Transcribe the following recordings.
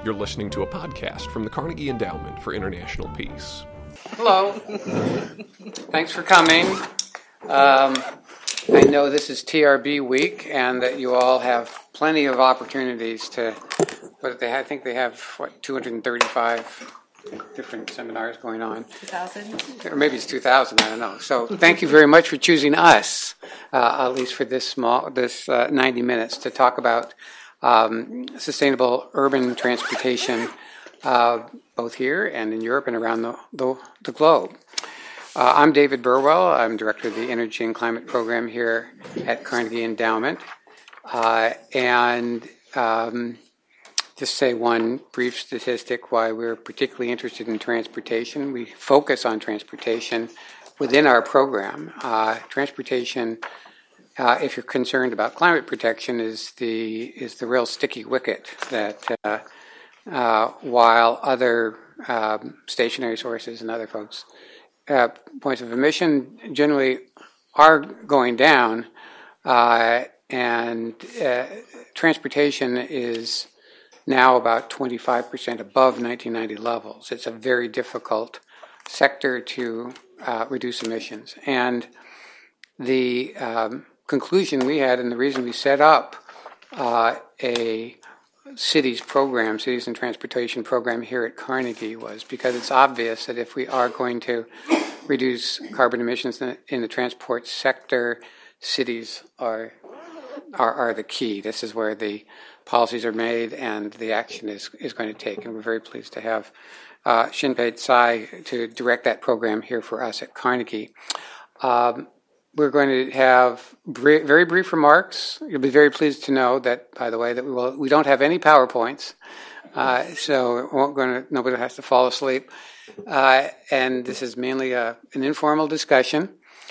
You're listening to a podcast from the Carnegie Endowment for International Peace. Hello. Thanks for coming. I know this is TRB week and that you all have plenty of opportunities to, I think they have, 235 different seminars going on. 2,000? Or maybe it's 2,000, I don't know. So thank you very much for choosing us, at least for this 90 minutes to talk about sustainable urban transportation, both here and in Europe and around the globe. I'm David Burwell. I'm Director of the Energy and Climate Program here at Carnegie Endowment. Just say one brief statistic why we're particularly interested in transportation. We focus on transportation within our program. Transportation, if you're concerned about climate protection, is the real sticky wicket that while other stationary sources and other folks' points of emission generally are going down, and transportation is now about 25% above 1990 levels. It's a very difficult sector to reduce emissions. And the conclusion we had, and the reason we set up a cities and transportation program here at Carnegie, was because it's obvious that if we are going to reduce carbon emissions in the transport sector, cities are the key. This is where the policies are made and the action is going to take. And we're very pleased to have Shinpei Tsai to direct that program here for us at Carnegie. We're going to have very brief remarks. You'll be very pleased to know that, by the way, that we don't have any PowerPoints, so nobody has to fall asleep. And this is mainly an informal discussion,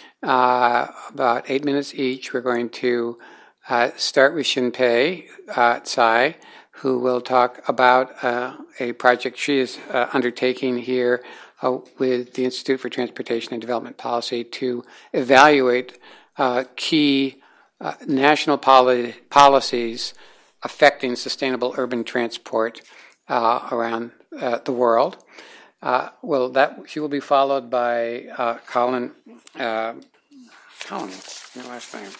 about 8 minutes each. We're going to start with Shinpei Tsai, who will talk about a project she is undertaking here with the Institute for Transportation and Development Policy to evaluate key national policies affecting sustainable urban transport around the world. She will be followed by Colin, my last name.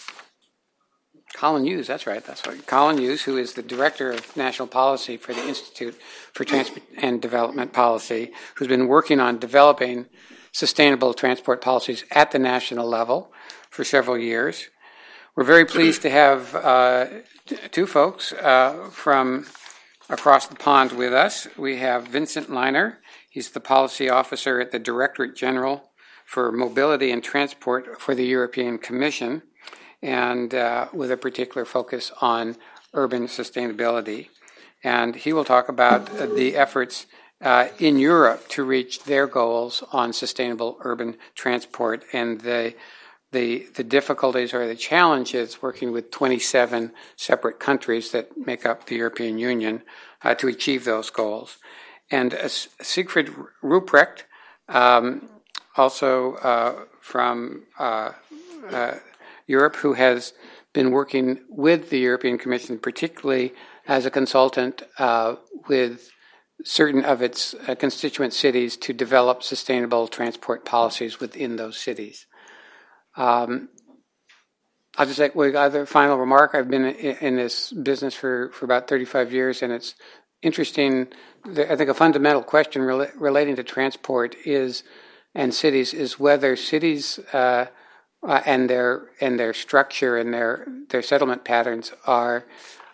Colin Hughes, that's right. Colin Hughes, who is the Director of National Policy for the Institute for Transport and Development Policy, who's been working on developing sustainable transport policies at the national level for several years. We're very pleased to have two folks from across the pond with us. We have Vincent Leiner. He's the Policy Officer at the Directorate General for Mobility and Transport for the European Commission, and with a particular focus on urban sustainability. And he will talk about the efforts in Europe to reach their goals on sustainable urban transport and the difficulties or the challenges working with 27 separate countries that make up the European Union to achieve those goals. And Siegfried Ruprecht, also from Europe, who has been working with the European Commission, particularly as a consultant with certain of its constituent cities to develop sustainable transport policies within those cities. I'll just say, other final remark, I've been in this business for about 35 years, and it's interesting. I think a fundamental question relating to transport and cities is whether cities and their structure and their settlement patterns are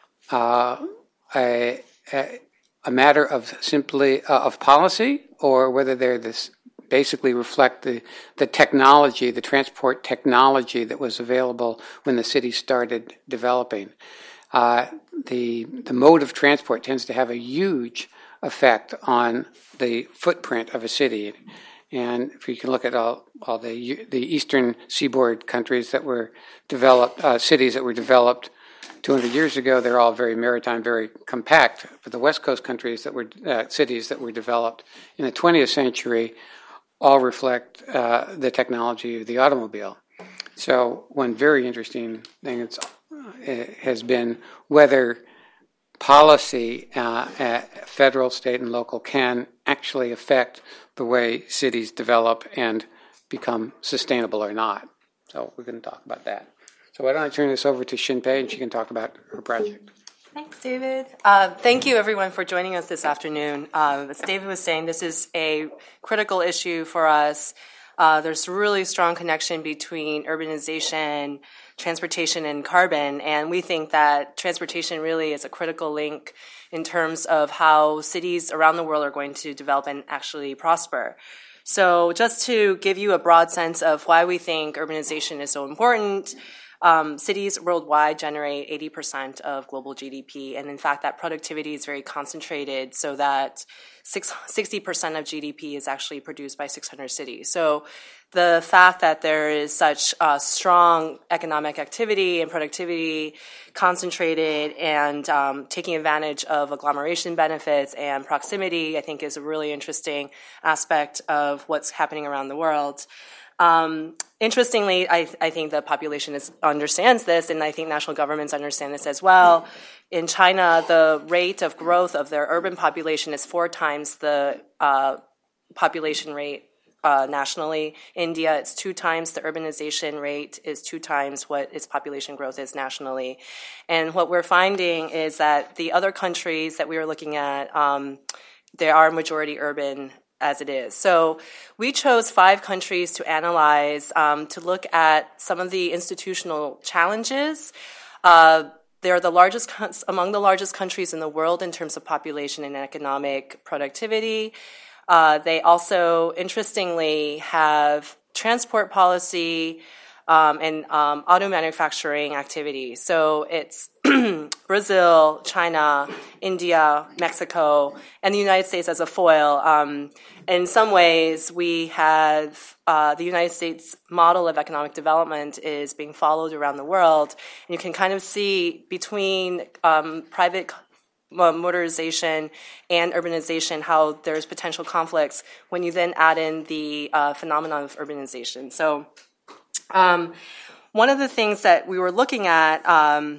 a matter of simply of policy, or whether they're basically reflect the technology, the transport technology that was available when the city started developing. The mode of transport tends to have a huge effect on the footprint of a city. And if you can look at all the eastern seaboard countries that were developed, cities that were developed 200 years ago, they're all very maritime, very compact. But the West Coast countries that were cities that were developed in the 20th century all reflect the technology of the automobile. So one very interesting thing has been whether policy at federal, state, and local can actually affect the way cities develop and become sustainable or not. So we're going to talk about that. So why don't I turn this over to Shin-Pei, and she can talk about her project. Thanks, David. Thank you, everyone, for joining us this afternoon. As David was saying, this is a critical issue for us. There's a really strong connection between urbanization, transportation, and carbon, and we think that transportation really is a critical link in terms of how cities around the world are going to develop and actually prosper. So just to give you a broad sense of why we think urbanization is so important, cities worldwide generate 80% of global GDP, and in fact, that productivity is very concentrated so that 60% of GDP is actually produced by 600 cities. So the fact that there is such strong economic activity and productivity concentrated and taking advantage of agglomeration benefits and proximity, I think is a really interesting aspect of what's happening around the world. Interestingly, I think the population understands this, and I think national governments understand this as well. In China, the rate of growth of their urban population is 4 times the population rate nationally. India, it's 2 times the urbanization rate is 2 times what its population growth is nationally. And what we're finding is that the other countries that we were looking at, they are majority urban as it is. So we chose 5 countries to analyze, to look at some of the institutional challenges. They are among the largest countries in the world in terms of population and economic productivity. They also, interestingly, have transport policy and auto manufacturing activity. So it's Brazil, China, India, Mexico, and the United States as a foil. In some ways, we have the United States model of economic development is being followed around the world. And you can kind of see between private motorization and urbanization how there's potential conflicts when you then add in the phenomenon of urbanization. So one of the things that we were looking at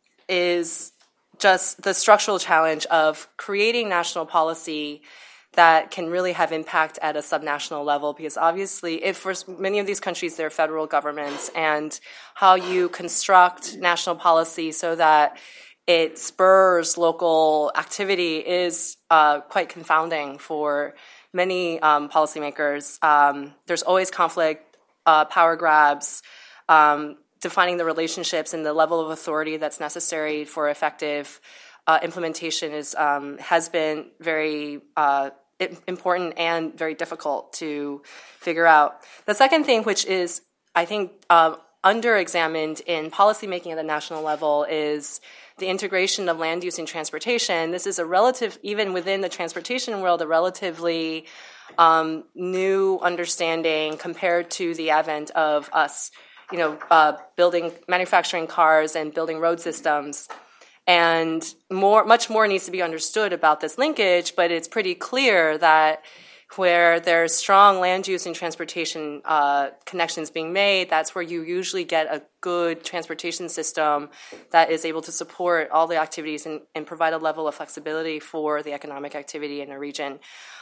is just the structural challenge of creating national policy that can really have impact at a subnational level, because obviously, if for many of these countries, they're federal governments, and how you construct national policy so that it spurs local activity is quite confounding for many policymakers. There's always conflict, power grabs, defining the relationships and the level of authority that's necessary for effective implementation has been very important and very difficult to figure out. The second thing, which is, I think, under-examined in policymaking at the national level, is the integration of land use and transportation. This is even within the transportation world, a relatively new understanding compared to the advent of us, manufacturing cars and building road systems. And much more needs to be understood about this linkage, but it's pretty clear that where there's strong land use and transportation connections being made, that's where you usually get a good transportation system that is able to support all the activities and provide a level of flexibility for the economic activity in a region.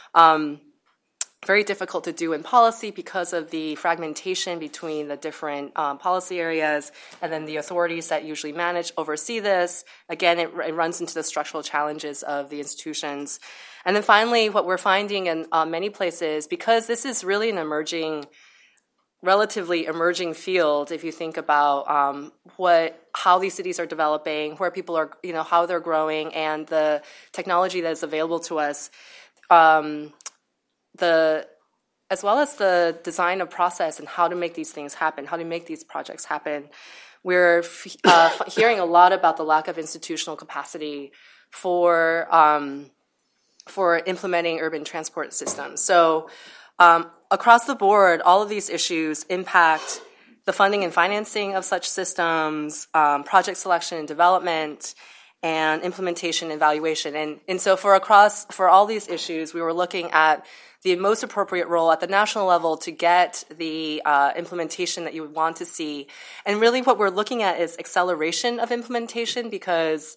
Very difficult to do in policy because of the fragmentation between the different policy areas, and then the authorities that usually oversee this. Again, it runs into the structural challenges of the institutions. And then finally, what we're finding in many places, because this is really an relatively emerging field, if you think about how these cities are developing, where people are, how they're growing, and the technology that is available to us, as well as the design of process and how to make these things happen, how to make these projects happen. We're hearing a lot about the lack of institutional capacity for implementing urban transport systems. So across the board, all of these issues impact the funding and financing of such systems, project selection and development, and implementation and evaluation. And so for all these issues, we were looking at the most appropriate role at the national level to get the implementation that you would want to see. And really what we're looking at is acceleration of implementation, because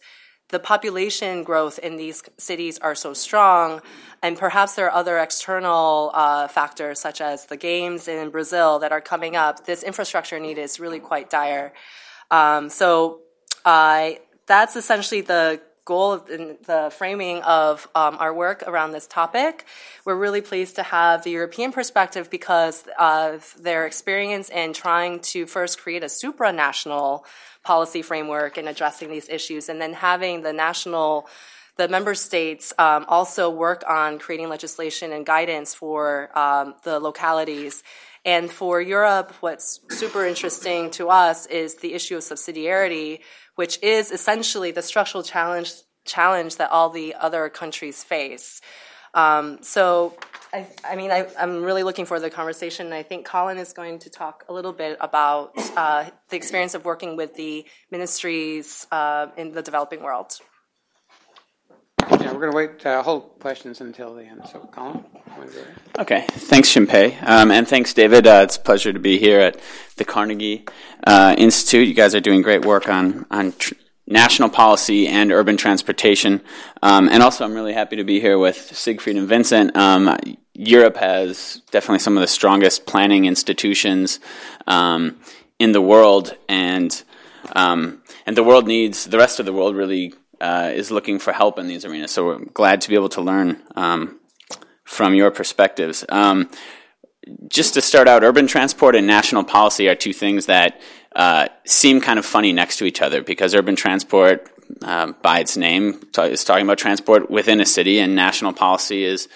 the population growth in these cities are so strong, and perhaps there are other external factors such as the games in Brazil that are coming up, this infrastructure need is really quite dire. So that's essentially the goal in the framing of our work around this topic. We're really pleased to have the European perspective because of their experience in trying to first create a supranational policy framework in addressing these issues, and then having the member states also work on creating legislation and guidance for the localities. And for Europe, what's super interesting to us is the issue of subsidiarity, which is essentially the structural challenge that all the other countries face. So, I'm really looking forward to the conversation, and I think Colin is going to talk a little bit about the experience of working with the ministries in the developing world. Yeah, we're going to wait hold questions until the end. So, Colin, you want to go ahead? Okay, thanks, Xianpei, and thanks, David. It's a pleasure to be here at the Carnegie Institute. You guys are doing great work on national policy and urban transportation, and also I'm really happy to be here with Siegfried and Vincent. Europe has definitely some of the strongest planning institutions in the world, and the rest of the world really is looking for help in these arenas. So we're glad to be able to learn from your perspectives. Just to start out, urban transport and national policy are two things that seem kind of funny next to each other, because urban transport, by its name, is talking about transport within a city, and national policy is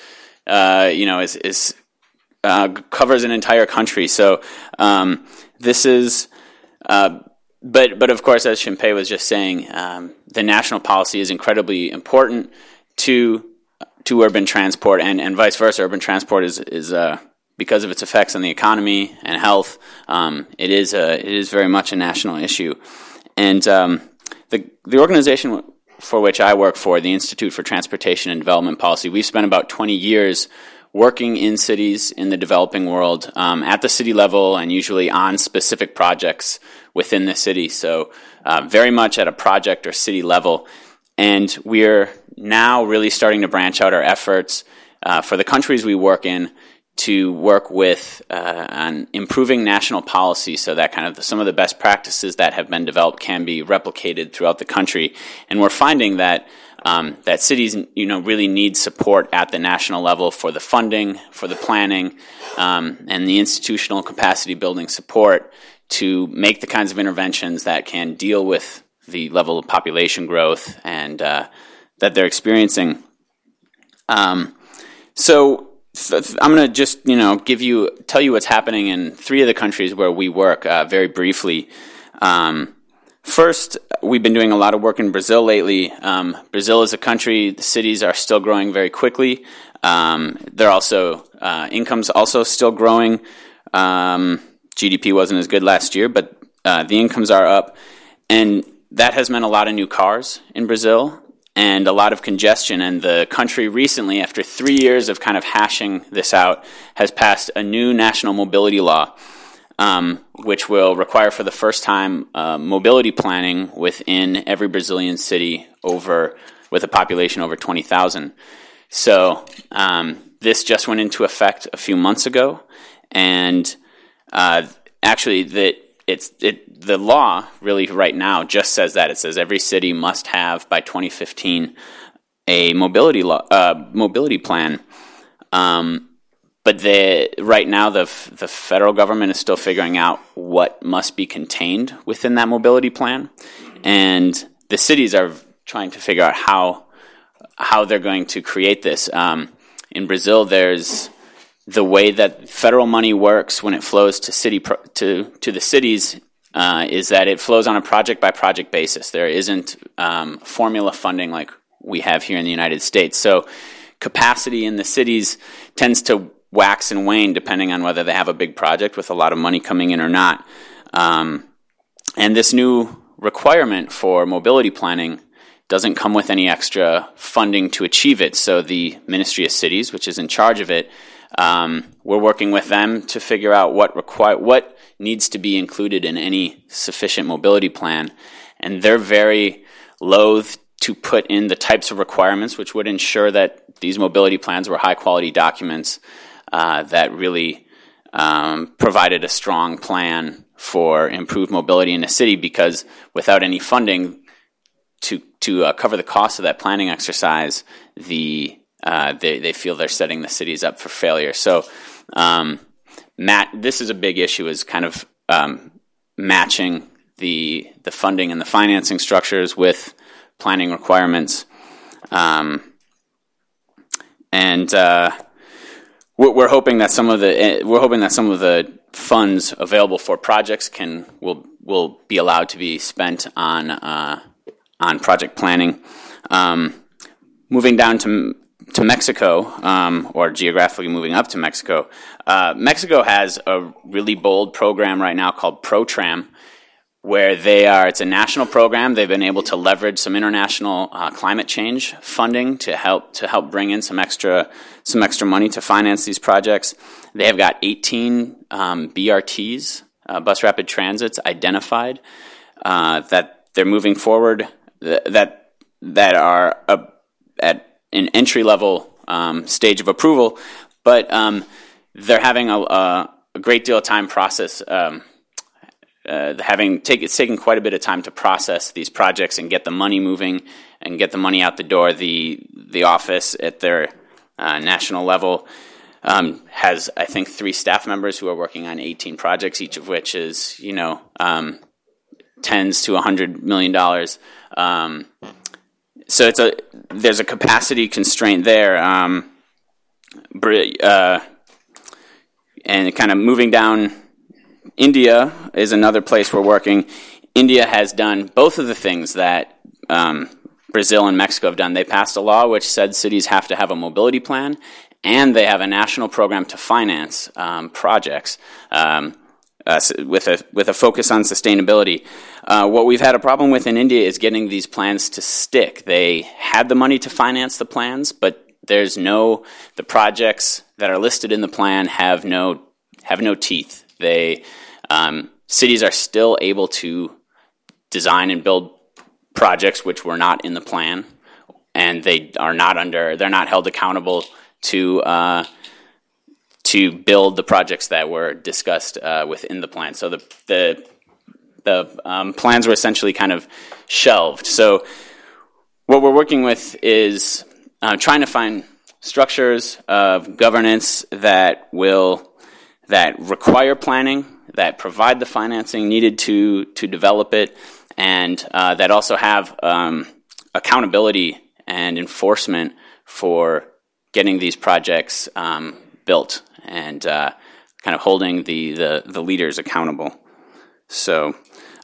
covers an entire country. So this is. But of course, as Xianpei was just saying, the national policy is incredibly important to urban transport, and vice versa. Urban transport is because of its effects on the economy and health. It is very much a national issue, and the organization for which I work for, the Institute for Transportation and Development Policy, we've spent about 20 years working in cities in the developing world at the city level, and usually on specific projects within the city. So very much at a project or city level. And we're now really starting to branch out our efforts for the countries we work in to work with on improving national policy, so that kind of some of the best practices that have been developed can be replicated throughout the country. And we're finding that that cities, really need support at the national level for the funding, for the planning, and the institutional capacity building support to make the kinds of interventions that can deal with the level of population growth and that they're experiencing. So I'm going to just, tell you what's happening in 3 of the countries where we work very briefly. First, we've been doing a lot of work in Brazil lately. Brazil is a country, the cities are still growing very quickly. They're also, income's also still growing. GDP wasn't as good last year, but the incomes are up. And that has meant a lot of new cars in Brazil and a lot of congestion. And the country recently, after 3 years of kind of hashing this out, has passed a new national mobility law, which will require for the first time mobility planning within every Brazilian city with a population over 20,000. So this just went into effect a few months ago, and actually the law really right now just says that. It says every city must have by 2015 a mobility plan. But right now the federal government is still figuring out what must be contained within that mobility plan, and the cities are trying to figure out how they're going to create this. In Brazil, there's the way that federal money works when it flows to the cities is that it flows on a project by project basis. There isn't formula funding like we have here in the United States. So capacity in the cities tends to wax and wane depending on whether they have a big project with a lot of money coming in or not. And this new requirement for mobility planning doesn't come with any extra funding to achieve it. So the Ministry of Cities, which is in charge of it, we're working with them to figure out what needs to be included in any sufficient mobility plan. And they're very loath to put in the types of requirements which would ensure that these mobility plans were high-quality documents that really provided a strong plan for improved mobility in the city, because without any funding to cover the cost of that planning exercise, they feel they're setting the cities up for failure. So, this is a big issue, is kind of matching the funding and the financing structures with planning requirements, and we're hoping that some of the funds available for projects will be allowed to be spent on project planning. Moving down to Mexico, or geographically moving up to Mexico, Mexico has a really bold program right now called ProTram, where it's a national program. They've been able to leverage some international climate change funding to help bring in some extra money to finance these projects. They have got 18 BRTs, bus rapid transits, identified that they're moving forward, that are at an entry level stage of approval, but they're having a great deal of time process. It's taken quite a bit of time to process these projects and get the money moving and get the money out the door. The office at their national level has, I think, 3 staff members who are working on 18 projects, each of which is, tens to $100 million. So there's a capacity constraint there. And kind of moving down, India is another place we're working. India has done both of the things that Brazil and Mexico have done. They passed a law which said cities have to have a mobility plan, and they have a national program to finance projects with a focus on sustainability. What we've had a problem with in India is getting these plans to stick. They had the money to finance the plans, but the projects that are listed in the plan have no teeth. Cities are still able to design and build projects which were not in the plan, and they're not held accountable to build the projects that were discussed within the plan. So the plans were essentially kind of shelved. So what we're working with is trying to find structures of governance that require planning, that provide the financing needed to develop it, and that also have accountability and enforcement for getting these projects built, and kind of holding the leaders accountable. So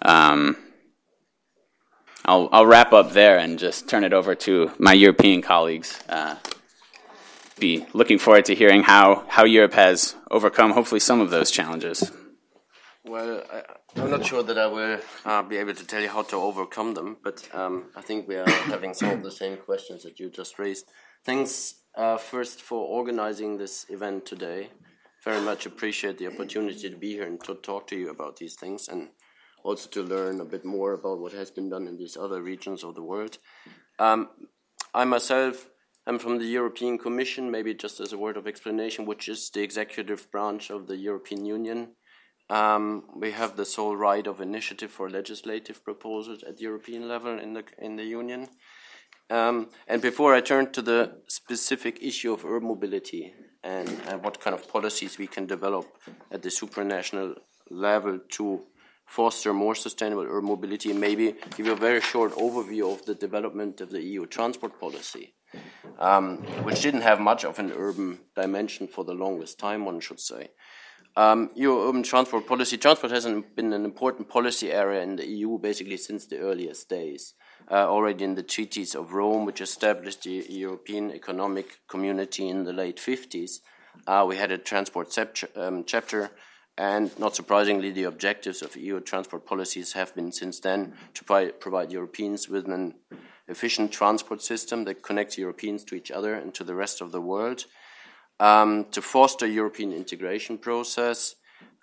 I'll wrap up there and just turn it over to my European colleagues. Be looking forward to hearing how Europe has overcome hopefully some of those challenges. Well, I'm not sure that I will be able to tell you how to overcome them, but I think we are having some of the same questions that you just raised. Thanks first for organizing this event today. Very much appreciate the opportunity to be here and to talk to you about these things, and also to learn a bit more about what has been done in these other regions of the world. I myself am from the European Commission, maybe just as a word of explanation, which is the executive branch of the European Union. We have the sole right of initiative for legislative proposals at European level in the Union. And before I turn to the specific issue of urban mobility and what kind of policies we can develop at the supranational level to foster more sustainable urban mobility, and maybe give you a very short overview of the development of the EU transport policy, which didn't have much of an urban dimension for the longest time, one should say. EU urban transport policy. Transport has been an important policy area in the EU basically since the earliest days. Already in the treaties of Rome, which established the European Economic Community in the late 50s, we had a transport chapter, and not surprisingly, the objectives of EU transport policies have been since then to provide Europeans with an efficient transport system that connects Europeans to each other and to the rest of the world, to foster European integration process,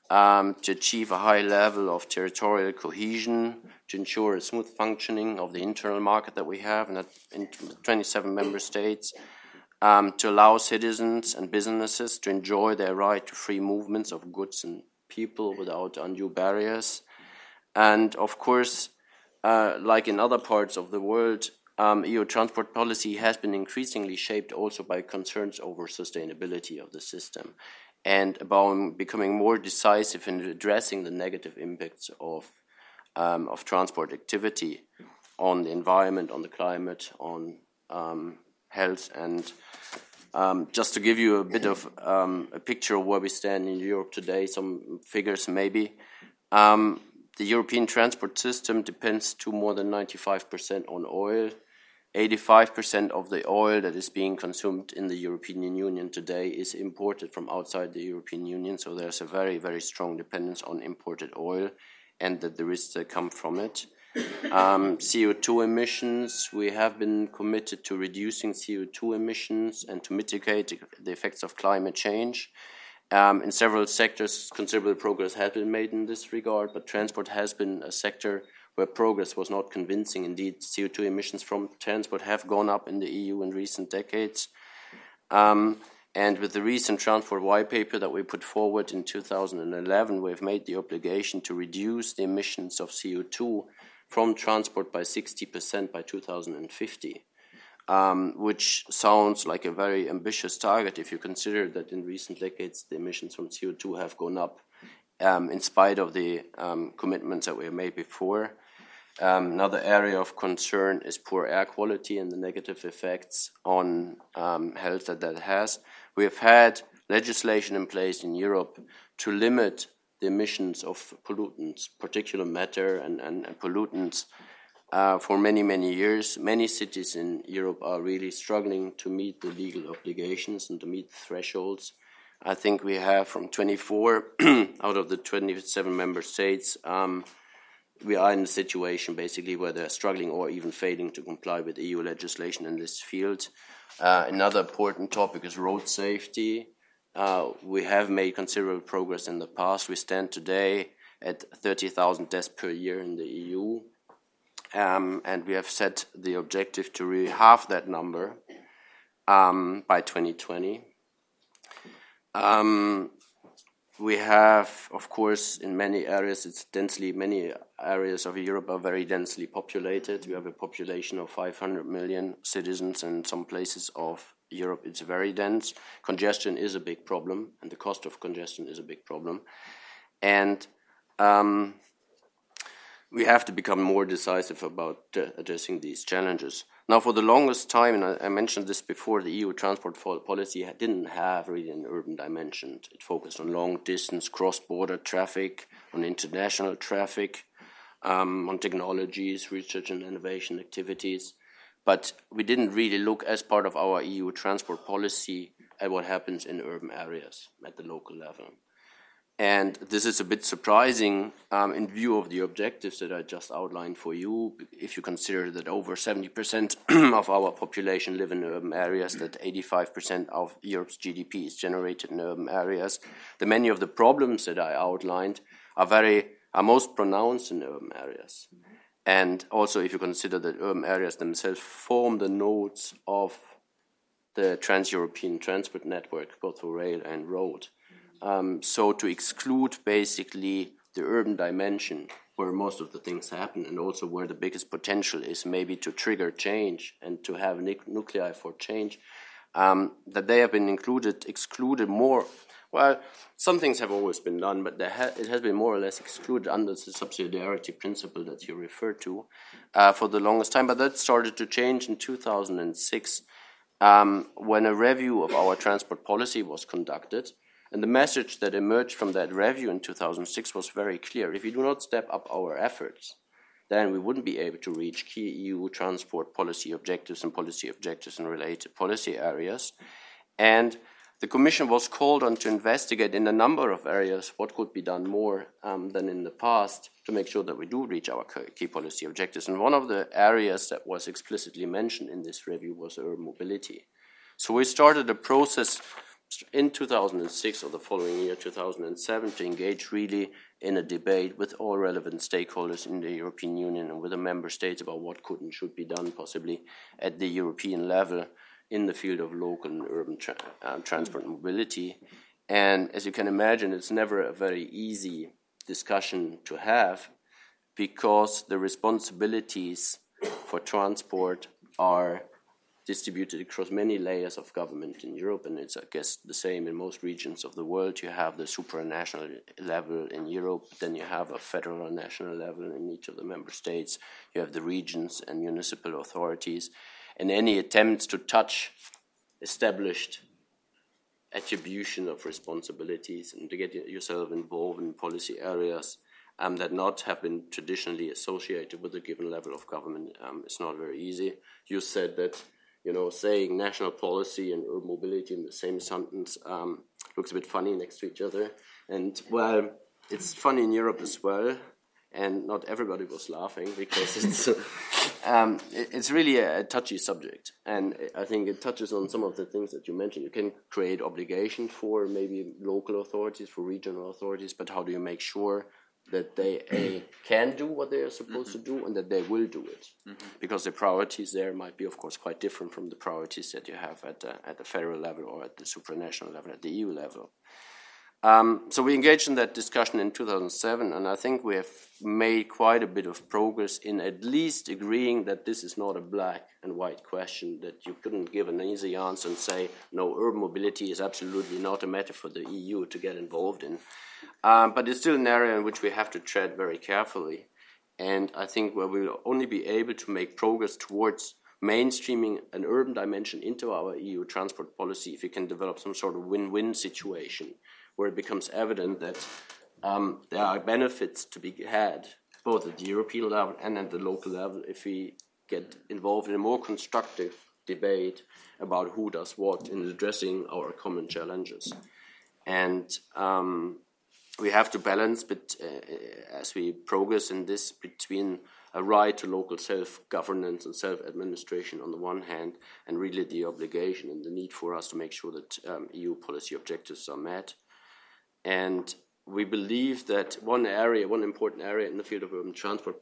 to achieve a high level of territorial cohesion, to ensure a smooth functioning of the internal market that we have in 27 member states, to allow citizens and businesses to enjoy their right to free movements of goods and people without undue barriers. And of course, like in other parts of the world, EU transport policy has been increasingly shaped also by concerns over sustainability of the system and about becoming more decisive in addressing the negative impacts of transport activity on the environment, on the climate, on health. And just to give you a bit of a picture of where we stand in Europe today, some figures maybe. The European transport system depends to more than 95% on oil. 85% of the oil that is being consumed in the European Union today is imported from outside the European Union, so there's a very, very strong dependence on imported oil and the risks that come from it. CO2 emissions, we have been committed to reducing CO2 emissions and to mitigate the effects of climate change. In several sectors, considerable progress has been made in this regard, but transport has been a sector where progress was not convincing. Indeed, CO2 emissions from transport have gone up in the EU in recent decades. And with the recent transport white paper that we put forward in 2011, we've made the obligation to reduce the emissions of CO2 from transport by 60% by 2050, which sounds like a very ambitious target if you consider that in recent decades the emissions from CO2 have gone up in spite of the commitments that we have made before. Another area of concern is poor air quality and the negative effects on health that has. We have had legislation in place in Europe to limit the emissions of pollutants, particulate matter and pollutants, for many, many years. Many cities in Europe are really struggling to meet the legal obligations and to meet the thresholds. I think we have from 24 out of the 27 member states, we are in a situation basically where they're struggling or even failing to comply with EU legislation in this field. Another important topic is road safety. We have made considerable progress in the past. We stand today at 30,000 deaths per year in the EU. And we have set the objective to halve that number by 2020. We have, of course, in many areas, many areas of Europe are very densely populated. We have a population of 500 million citizens, and in some places of Europe it's very dense. Congestion is a big problem, and the cost of congestion is a big problem. And we have to become more decisive about addressing these challenges. Now, for the longest time, and I mentioned this before, the EU transport policy didn't have really an urban dimension. It focused on long-distance, cross-border traffic, on international traffic, on technologies, research and innovation activities. But we didn't really look as part of our EU transport policy at what happens in urban areas at the local level. And this is a bit surprising in view of the objectives that I just outlined for you. If you consider that over 70% of our population live in urban areas, that 85% of Europe's GDP is generated in urban areas, the many of the problems that I outlined are most pronounced in urban areas. And also if you consider that urban areas themselves form the nodes of the trans-European transport network, both for rail and road. So to exclude basically the urban dimension where most of the things happen and also where the biggest potential is maybe to trigger change and to have nuclei for change, that they have been excluded more. Well, some things have always been done, but it has been more or less excluded under the subsidiarity principle that you referred to for the longest time. But that started to change in 2006 when a review of our transport policy was conducted. And the message that emerged from that review in 2006 was very clear. If we do not step up our efforts, then we wouldn't be able to reach key EU transport policy objectives in related policy areas. And the Commission was called on to investigate in a number of areas what could be done more than in the past to make sure that we do reach our key policy objectives. And one of the areas that was explicitly mentioned in this review was urban mobility. So we started a process in 2006 or the following year, 2007, to engage really in a debate with all relevant stakeholders in the European Union and with the member states about what could and should be done possibly at the European level in the field of local and urban transport and mobility. And as you can imagine, it's never a very easy discussion to have because the responsibilities for transport are distributed across many layers of government in Europe, and it's, I guess, the same in most regions of the world. You have the supranational level in Europe, then you have a federal and national level in each of the member states. You have the regions and municipal authorities, and any attempts to touch established attribution of responsibilities and to get yourself involved in policy areas that not have been traditionally associated with a given level of government is not very easy. You said that, saying national policy and urban mobility in the same sentence looks a bit funny next to each other. And, well, it's funny in Europe as well, and not everybody was laughing because it's really a touchy subject. And I think it touches on some of the things that you mentioned. You can create obligation for maybe local authorities, for regional authorities, but how do you make sure that they can do what they are supposed to do and that they will do it? Because the priorities there might be, of course, quite different from the priorities that you have at the federal level or at the supranational level, at the EU level. So we engaged in that discussion in 2007, and I think we have made quite a bit of progress in at least agreeing that this is not a black and white question, that you couldn't give an easy answer and say, no, urban mobility is absolutely not a matter for the EU to get involved in. But it's still an area in which we have to tread very carefully. And I think where we'll only be able to make progress towards mainstreaming an urban dimension into our EU transport policy if we can develop some sort of win-win situation where it becomes evident that there are benefits to be had both at the European level and at the local level if we get involved in a more constructive debate about who does what in addressing our common challenges. And we have to balance, but as we progress in this, between a right to local self-governance and self-administration on the one hand, and really the obligation and the need for us to make sure that EU policy objectives are met. And we believe that one important area in the field of urban transport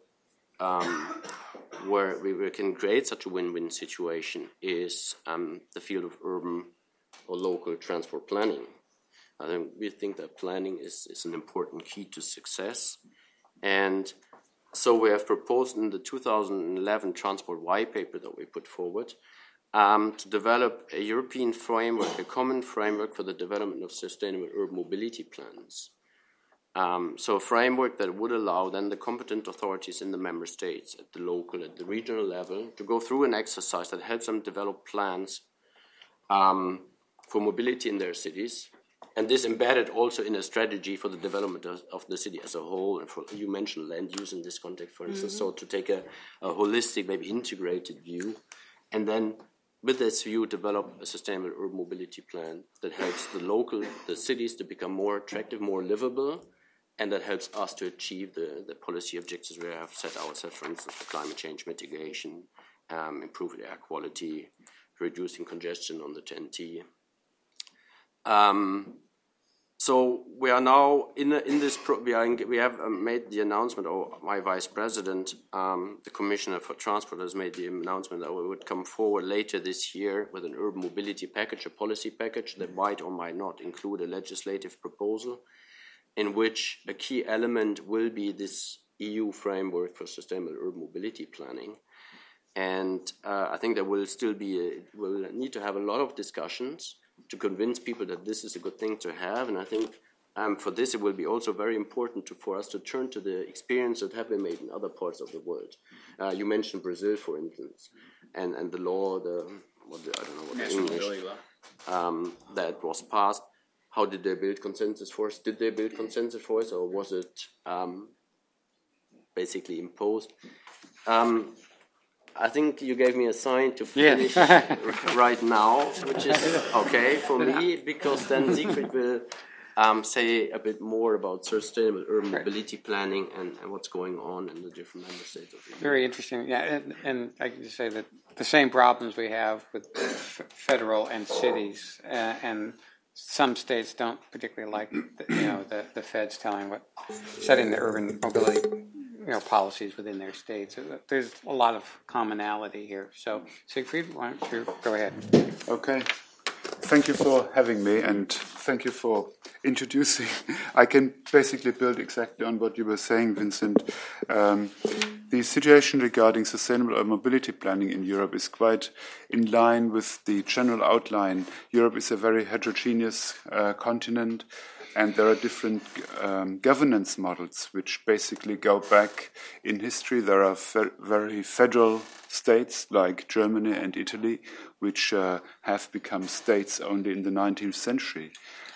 where we can create such a win-win situation is the field of urban or local transport planning. We think that planning is an important key to success. And so we have proposed in the 2011 Transport White Paper that we put forward to develop a European framework, a common framework for the development of sustainable urban mobility plans. So a framework that would allow then the competent authorities in the member states at the local, at the regional level to go through an exercise that helps them develop plans for mobility in their cities. And this embedded also in a strategy for the development of the city as a whole. And you mentioned land use in this context, for instance, so to take a holistic, maybe integrated view, and then with this view, develop a sustainable urban mobility plan that helps the cities to become more attractive, more livable, and that helps us to achieve the policy objectives we have set ourselves, for instance, for climate change mitigation, improved air quality, reducing congestion on the TEN-T. So we are now in this. We have made the announcement, or my vice president, the commissioner for transport, has made the announcement that we would come forward later this year with an urban mobility package, a policy package that might or might not include a legislative proposal, in which a key element will be this EU framework for sustainable urban mobility planning. And I think there will still be we'll need to have a lot of discussions to convince people that this is a good thing to have. And I think for this it will be also very important for us to turn to the experience that have been made in other parts of the world. You mentioned Brazil, for instance, and the law, I don't know what the English, that was passed. How did they build consensus for us? Did they build consensus for us, or was it basically imposed? I think you gave me a sign to finish right now, which is okay for me, because then Siegfried will say a bit more about sustainable urban mobility planning and what's going on in the different member states of the Union. Very interesting, yeah, and I can just say that the same problems we have with federal and cities and some states don't particularly like the feds setting the urban mobility policies within their states. There's a lot of commonality here. So Siegfried, why don't you go ahead? Okay. Thank you for having me, and thank you for introducing. I can basically build exactly on what you were saying, Vincent. The situation regarding sustainable urban mobility planning in Europe is quite in line with the general outline. Europe is a very heterogeneous continent, and there are different governance models which basically go back in history. There are very federal states like Germany and Italy, which have become states only in the 19th century.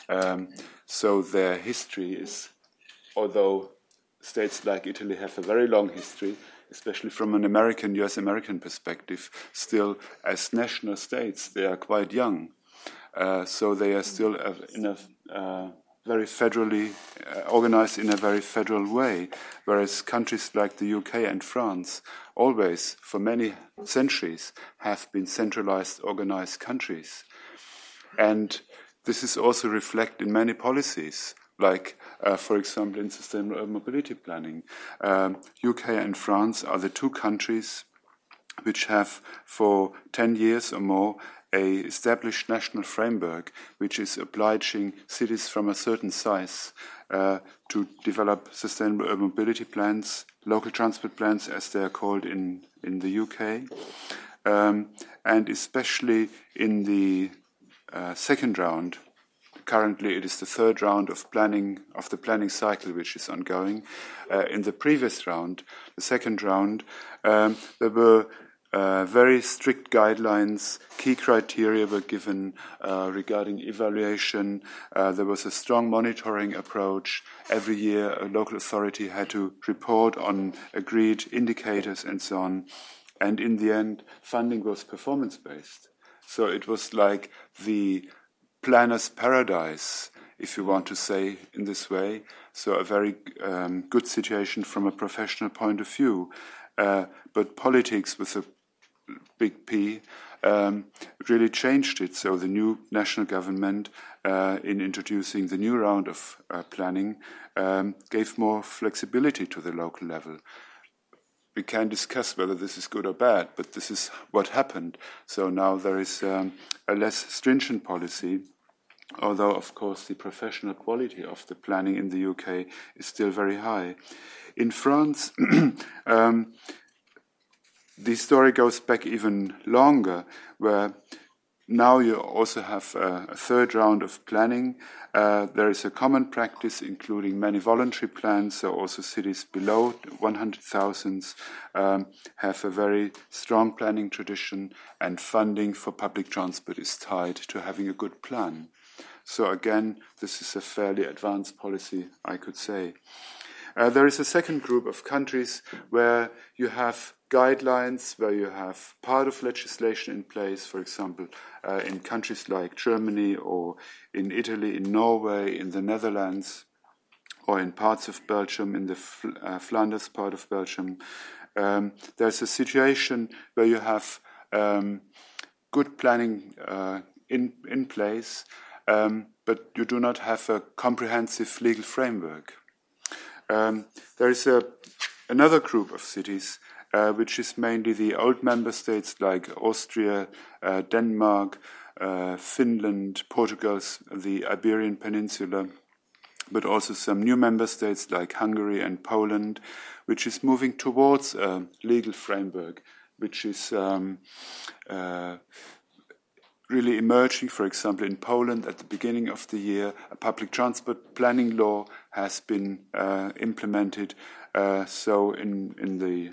So their history is, although states like Italy have a very long history, especially from an US-American perspective, still as national states, they are quite young. So they are still in a very federally organized in a very federal way, whereas countries like the UK and France always, for many centuries, have been centralized, organized countries. And this is also reflected in many policies, like, for example, in sustainable urban mobility planning. UK and France are the two countries which have, for 10 years or more, a established national framework which is obliging cities from a certain size to develop sustainable urban mobility plans, local transport plans as they are called in the UK, and especially in the second round. Currently, it is the third round of the planning cycle which is ongoing. In the previous round, the second round, there were very strict guidelines, key criteria were given regarding evaluation. There was a strong monitoring approach. Every year, a local authority had to report on agreed indicators and so on. And in the end, funding was performance-based. So it was like the planner's paradise, if you want to say in this way. So a very good situation from a professional point of view. But politics with a big P really changed it. So the new national government, in introducing the new round of planning, gave more flexibility to the local level. We can discuss whether this is good or bad, but this is what happened. So now there is a less stringent policy, although, of course, the professional quality of the planning in the UK is still very high. In France, the story goes back even longer, where now you also have a third round of planning. There is a common practice, including many voluntary plans, so also cities below 100,000 have a very strong planning tradition, and funding for public transport is tied to having a good plan. So again, this is a fairly advanced policy, I could say. There is a second group of countries where you have guidelines, where you have part of legislation in place, for example, in countries like Germany or in Italy, in Norway, in the Netherlands, or in parts of Belgium, in the Flanders part of Belgium. There's a situation where you have good planning in place, but you do not have a comprehensive legal framework. There is another group of cities which is mainly the old member states like Austria, Denmark, Finland, Portugal, the Iberian Peninsula, but also some new member states like Hungary and Poland, which is moving towards a legal framework, which is really emerging. For example, in Poland, at the beginning of the year, a public transport planning law has been implemented. So in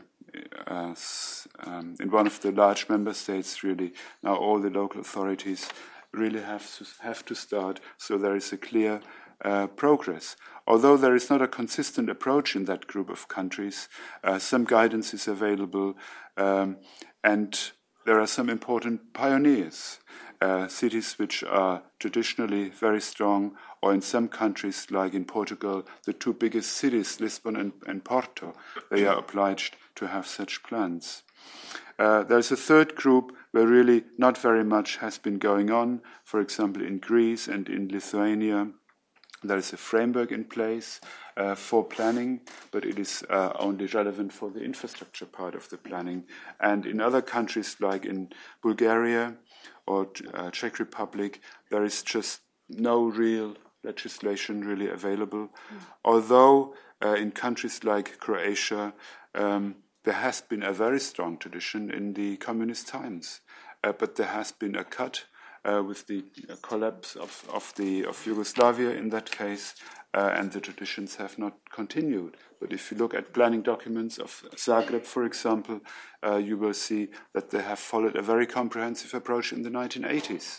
one of the large member states, really, now all the local authorities really have to start. So there is a clear progress. Although there is not a consistent approach in that group of countries, some guidance is available, and there are some important pioneers. Cities which are traditionally very strong, or in some countries, like in Portugal, the two biggest cities, Lisbon and Porto, they are obliged to have such plans. There's a third group where really not very much has been going on. For example, in Greece and in Lithuania, there is a framework in place for planning, but it is only relevant for the infrastructure part of the planning. And in other countries, like in Bulgaria or Czech Republic, there is just no real legislation really available. Although in countries like Croatia, there has been a very strong tradition in the communist times, but there has been a cut with the collapse of Yugoslavia in that case, and the traditions have not continued. But if you look at planning documents of Zagreb, for example, you will see that they have followed a very comprehensive approach in the 1980s.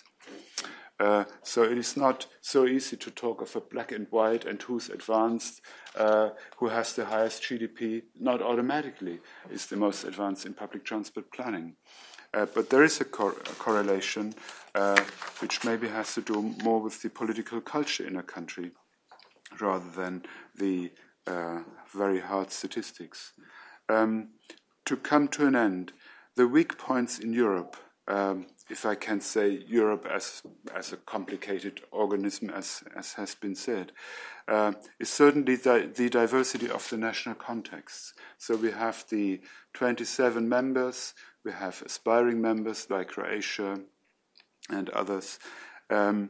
So it is not so easy to talk of a black and white and who's advanced, who has the highest GDP, not automatically is the most advanced in public transport planning. But there is a correlation which maybe has to do more with the political culture in a country rather than the very hard statistics. To come to an end, the weak points in Europe, if I can say Europe as a complicated organism, as has been said, is certainly the diversity of the national contexts. So we have the 27 members, we have aspiring members like Croatia and others, and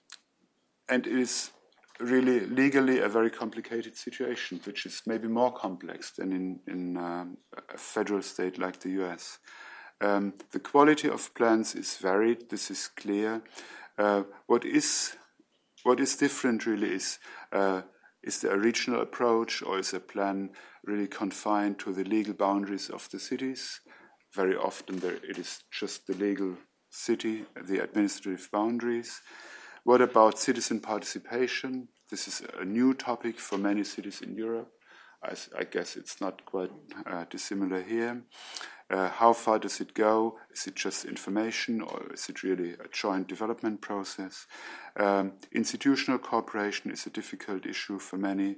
it is really legally a very complicated situation, which is maybe more complex than in a federal state like the US. The quality of plans is varied, this is clear. What is different really is there a regional approach, or is a plan really confined to the legal boundaries of the cities? Very often it is just the legal city, the administrative boundaries. What about citizen participation? This is a new topic for many cities in Europe. I guess it's not quite dissimilar here. How far does it go? Is it just information, or is it really a joint development process? Institutional cooperation is a difficult issue for many.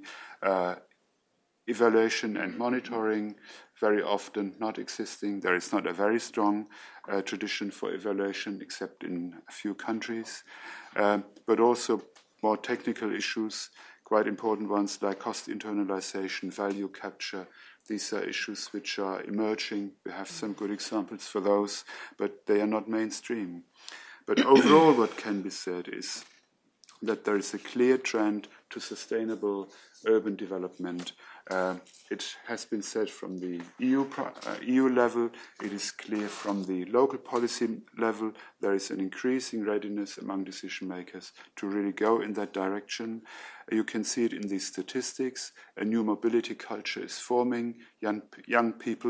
Evaluation and monitoring, very often not existing. There is not a very strong tradition for evaluation, except in a few countries. But also more technical issues, quite important ones like cost internalization, value capture. These are issues which are emerging. We have some good examples for those, but they are not mainstream. But overall, what can be said is that there is a clear trend to sustainable urban development. It has been said from the EU level. It is clear from the local policy level. There is an increasing readiness among decision makers to really go in that direction. You can see it in these statistics. A new mobility culture is forming. Young people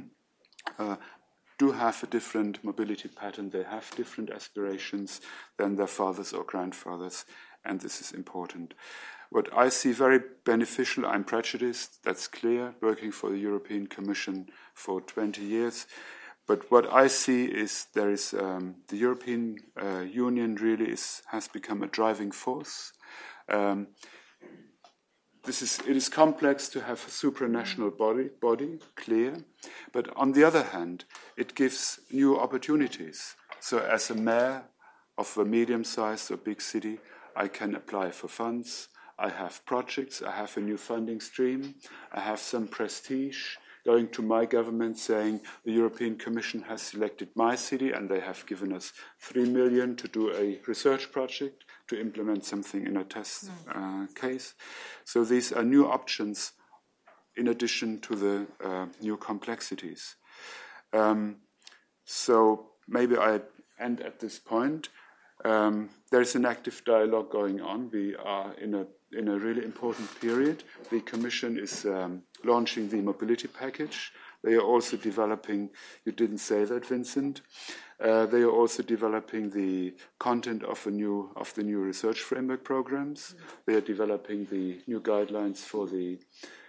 do have a different mobility pattern. They have different aspirations than their fathers or grandfathers, and this is important. What I see very beneficial, I'm prejudiced, that's clear, working for the European Commission for 20 years. But what I see is there is the European Union really has become a driving force. It is complex to have a supranational body, clear. But on the other hand, it gives new opportunities. So as a mayor of a medium-sized or big city, I can apply for funds. I have projects, I have a new funding stream, I have some prestige, going to my government saying the European Commission has selected my city and they have given us 3 million to do a research project to implement something in a test case. So these are new options in addition to the new complexities. So maybe I end at this point. There's an active dialogue going on. We are in a really important period. The Commission is launching the mobility package. They are also developing, you didn't say that, Vincent, they are also developing the content of the new research framework programs. They are developing the new guidelines for the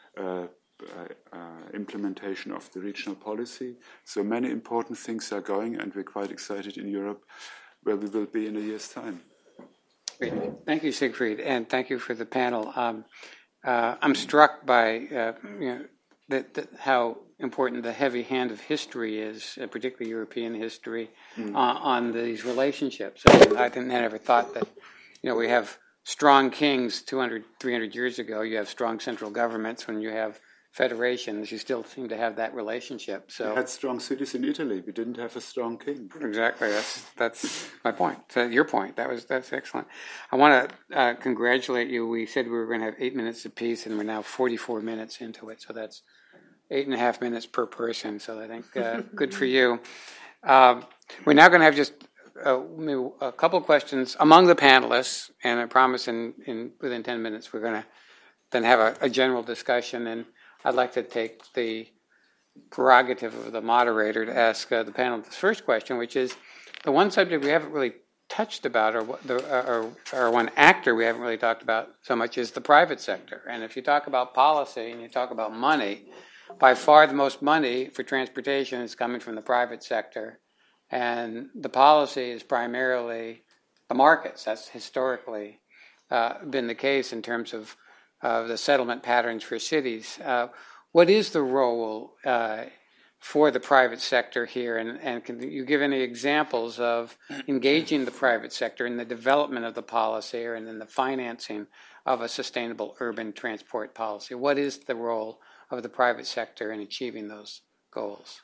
implementation of the regional policy. So many important things are going, and we're quite excited in Europe where we will be in a year's time. Great. Thank you, Siegfried, and thank you for the panel. I'm struck by how important the heavy hand of history is, particularly European history, on these relationships. I never thought that, we have strong kings 200, 300 years ago. You have strong central governments. When you have federations, you still seem to have that relationship. So we had strong cities in Italy. We didn't have a strong king. Exactly. That's my point. So your point. That's excellent. I want to congratulate you. We said we were going to have 8 minutes apiece, and we're now 44 minutes into it. So that's 8.5 minutes per person. So I think good for you. We're now going to have just a couple questions among the panelists, and I promise within 10 minutes we're going to then have a general discussion. And I'd like to take the prerogative of the moderator to ask the panel this first question, which is the one subject we haven't really touched about, or one actor we haven't really talked about so much, is the private sector. And if you talk about policy and you talk about money, by far the most money for transportation is coming from the private sector, and the policy is primarily the markets. That's historically been the case in terms of the settlement patterns for cities. What is the role for the private sector here, and can you give any examples of engaging the private sector in the development of the policy and in the financing of a sustainable urban transport policy? What is the role of the private sector in achieving those goals?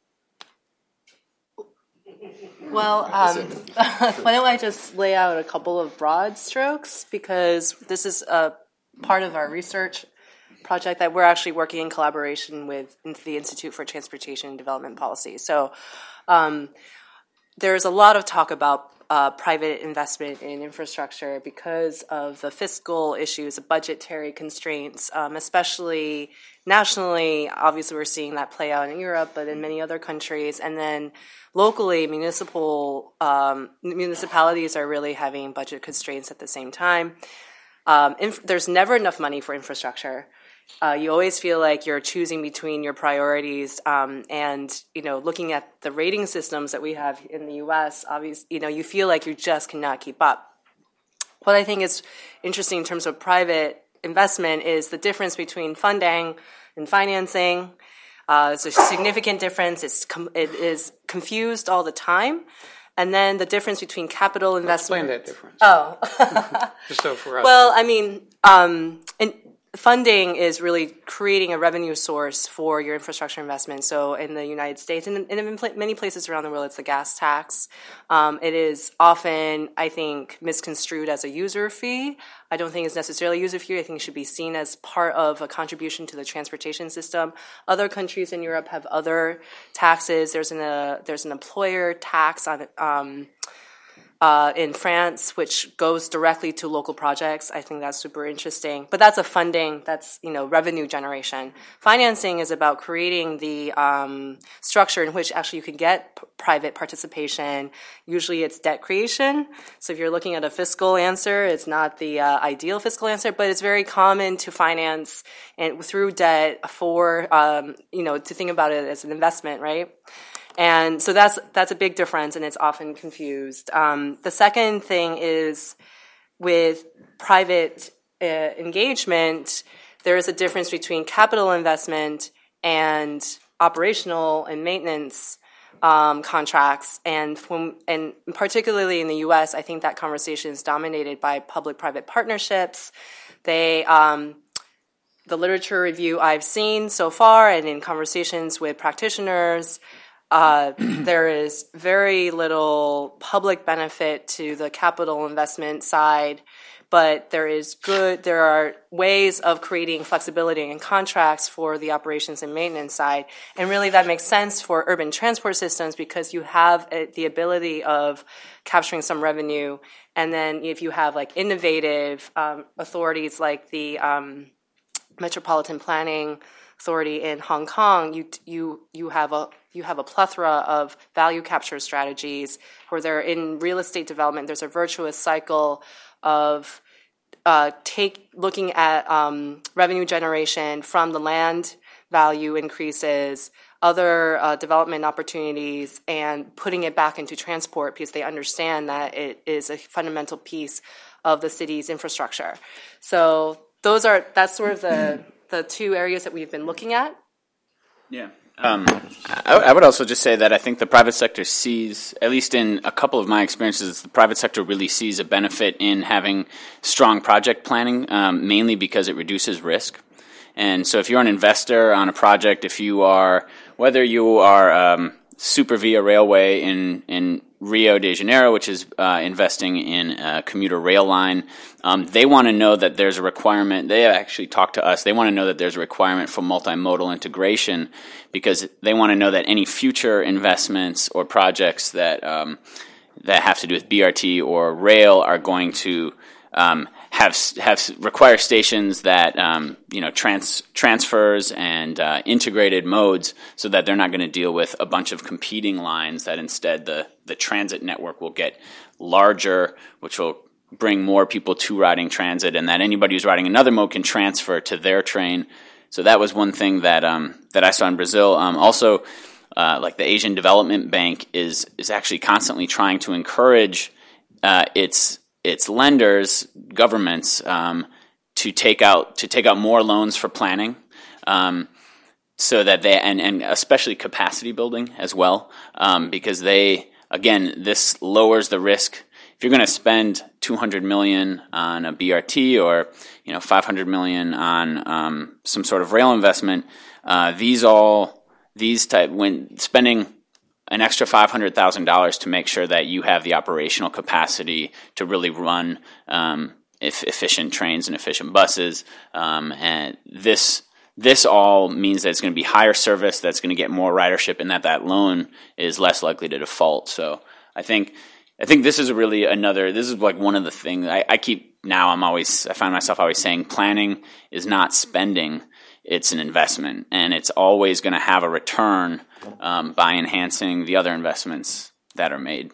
Well, why don't I just lay out a couple of broad strokes, because this is a part of our research project that we're actually working in collaboration with the Institute for Transportation and Development Policy. So there's a lot of talk about private investment in infrastructure because of the fiscal issues, the budgetary constraints, especially nationally. Obviously, we're seeing that play out in Europe, but in many other countries. And then locally, municipalities are really having budget constraints at the same time. There's never enough money for infrastructure. You always feel like you're choosing between your priorities, and looking at the rating systems that we have in the U.S. Obviously, you feel like you just cannot keep up. What I think is interesting in terms of private investment is the difference between funding and financing. It's a significant difference. It is confused all the time. And then the difference between capital investment. Explain that difference. Oh. Just so for us. Well, funding is really creating a revenue source for your infrastructure investment. So in the United States and in many places around the world, it's the gas tax. It is often, I think, misconstrued as a user fee. I don't think it's necessarily a user fee. I think it should be seen as part of a contribution to the transportation system. Other countries in Europe have other taxes. There's an employer tax on in France, which goes directly to local projects. I think that's super interesting. But that's a funding, that's revenue generation. Financing is about creating the structure in which actually you can get private participation. Usually it's debt creation. So if you're looking at a fiscal answer, it's not the ideal fiscal answer, but it's very common to finance and through debt for to think about it as an investment, right? And so that's a big difference, and it's often confused. The second thing is with private engagement, there is a difference between capital investment and operational and maintenance contracts. And particularly in the U.S., I think that conversation is dominated by public-private partnerships. The literature review I've seen so far and in conversations with practitioners, there is very little public benefit to the capital investment side, but there are ways of creating flexibility in contracts for the operations and maintenance side. And really that makes sense for urban transport systems because you have the ability of capturing some revenue. And then if you have innovative authorities like the Metropolitan Planning Authority in Hong Kong, you have a plethora of value capture strategies where they're in real estate development. There's a virtuous cycle of looking at revenue generation from the land value increases, other development opportunities, and putting it back into transport because they understand that it is a fundamental piece of the city's infrastructure. So that's sort of the two areas that we've been looking at Yeah. I would also just say that I think the private sector sees, at least in a couple of my experiences, the private sector really sees a benefit in having strong project planning, mainly because it reduces risk. And so if you're an investor on a project, whether you are Super Via Railway in Rio de Janeiro, which is investing in a commuter rail line, they want to know that there's a requirement. They actually talk to us. They want to know that there's a requirement for multimodal integration because they want to know that any future investments or projects that have to do with BRT or rail are going to require stations that transfers and integrated modes, so that they're not going to deal with a bunch of competing lines. That instead the transit network will get larger, which will bring more people to riding transit, and that anybody who's riding another mode can transfer to their train. So that was one thing that I saw in Brazil. Also, like the Asian Development Bank is actually constantly trying to encourage its lenders, governments, to take out more loans for planning, so that they and especially capacity building as well, because this lowers the risk. If you're going to spend $200 million on a BRT or $500 million on some sort of rail investment, when spending an extra $500,000 to make sure that you have the operational capacity to really run efficient trains and efficient buses, and this all means that it's going to be higher service, that's going to get more ridership, and that loan is less likely to default. So I think this is this is like one of the things I find myself always saying planning is not spending, it's an investment, and it's always going to have a return by enhancing the other investments that are made.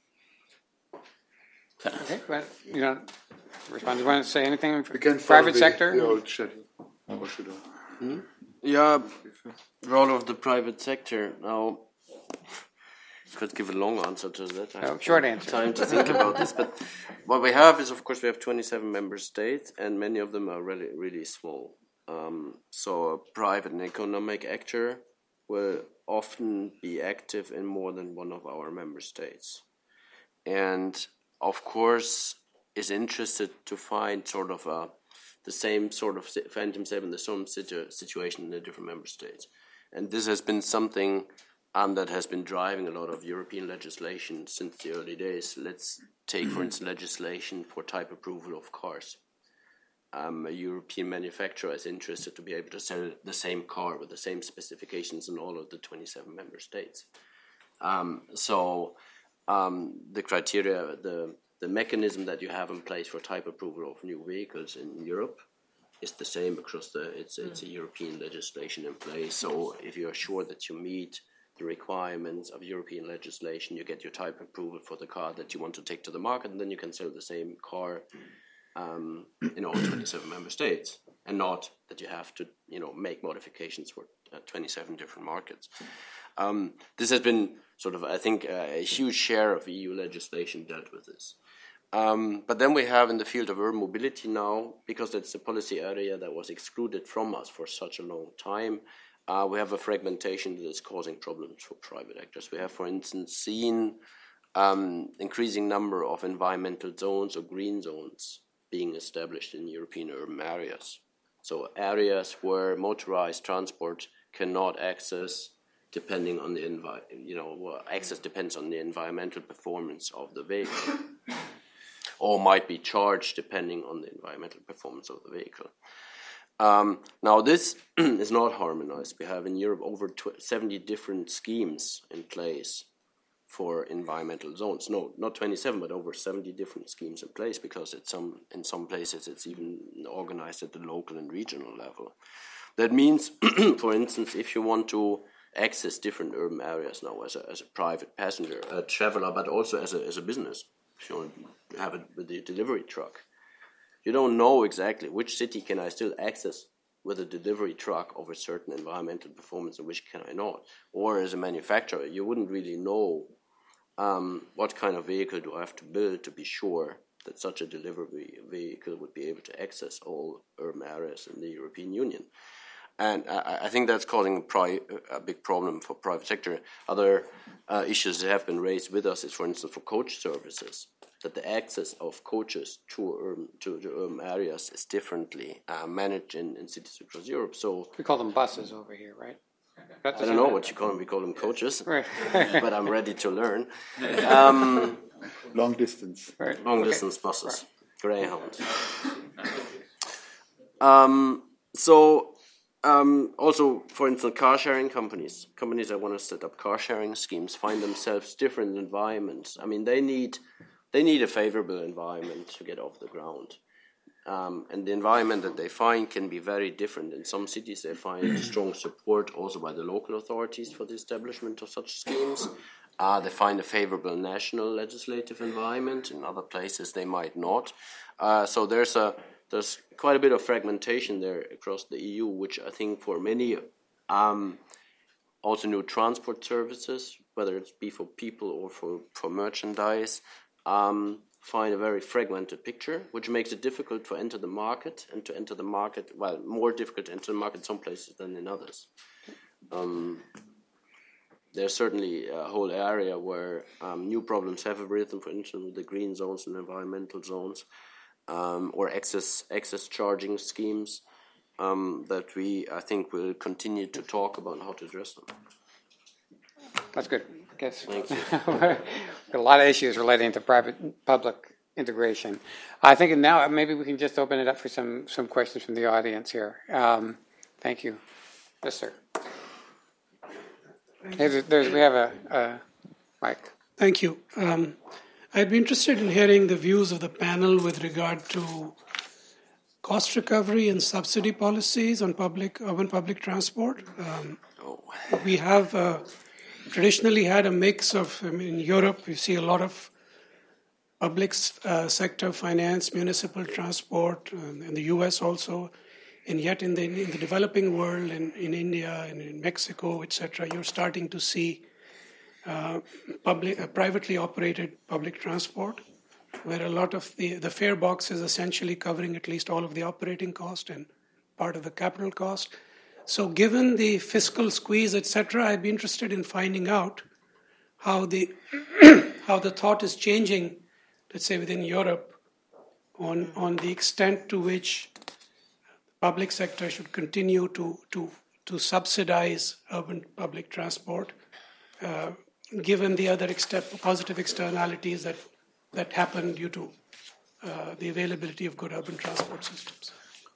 Okay, but respond. Do you want to say anything for Again, private sector? Yeah, role of the private sector. Now, could give a long answer to that. Short answer. Time to think about this, but what we have is, of course, we have 27 member states, and many of them are really, really small. So a private and economic actor will often be active in more than one of our member states, and of course is interested to find sort of the same sort of find himself in the same situation in the different member states, and this has been something that has been driving a lot of European legislation since the early days. Let's take, for instance, legislation for type approval of cars. A European manufacturer is interested to be able to sell the same car with the same specifications in all of the 27 member states. So the criteria, the mechanism that you have in place for type approval of new vehicles in Europe is the same across it's a European legislation in place. So if you are sure that you meet the requirements of European legislation, you get your type approval for the car that you want to take to the market, and then you can sell the same car in all 27 member states, and not that you have to make modifications for 27 different markets. This has been sort of, I think, a huge share of EU legislation dealt with this. But then we have in the field of urban mobility now, because that's a policy area that was excluded from us for such a long time, we have a fragmentation that is causing problems for private actors. We have, for instance, seen increasing number of environmental zones or green zones being established in European urban areas. So areas where motorized transport cannot access, depending on the access depends on the environmental performance of the vehicle, or might be charged depending on the environmental performance of the vehicle. Now this is not harmonized. We have in Europe over 70 different schemes in place for environmental zones. No, not 27, but over 70 different schemes in place, because in some places it's even organized at the local and regional level. That means, for instance, if you want to access different urban areas now as a private passenger, a traveler, but also as a business, if you want to have it with the delivery truck, you don't know exactly which city can I still access with a delivery truck of a certain environmental performance and which can I not. Or as a manufacturer, you wouldn't really know what kind of vehicle do I have to build to be sure that such a delivery vehicle would be able to access all urban areas in the European Union. And I think that's causing a big problem for private sector. Other issues that have been raised with us is, for instance, for coach services, that the access of coaches to urban areas is differently managed in cities across Europe. So We call them buses over here, right? I don't know what you call them. We call them coaches, Right. but I'm ready to learn. Long distance. Right. Long Okay. distance buses, Greyhound. Also, for instance, car sharing companies that want to set up car sharing schemes find themselves different environments. I mean, they need a favorable environment to get off the ground. And the environment that they find can be very different. In some cities, they find strong support also by the local authorities for the establishment of such schemes. They find a favorable national legislative environment. In other places, they might not. So there's quite a bit of fragmentation there across the EU, which I think for many also new transport services, whether it's be for people or for merchandise, find a very fragmented picture, which makes it difficult to enter the market, more difficult to enter the market in some places than in others. There's certainly a whole area where new problems have arisen, for instance, with the green zones and environmental zones, or excess charging schemes that I think, will continue to talk about how to address them. That's good. Guess. Thank you. A lot of issues relating to private-public integration. I think now maybe we can just open it up for some questions from the audience here. Thank you. Yes, sir. We have a mic. Thank you. I'd be interested in hearing the views of the panel with regard to cost recovery and subsidy policies on urban public transport. We have traditionally had a mix of, in Europe, you see a lot of public sector finance, municipal transport, in the US also, and yet in the developing world, in India and in Mexico, etc., you're starting to see privately operated public transport, where a lot of the fare box is essentially covering at least all of the operating cost and part of the capital cost. So given the fiscal squeeze, etc., I'd be interested in finding out how the thought is changing, let's say within Europe, on the extent to which public sector should continue to subsidize urban public transport, given the other positive externalities that happen due to the availability of good urban transport systems.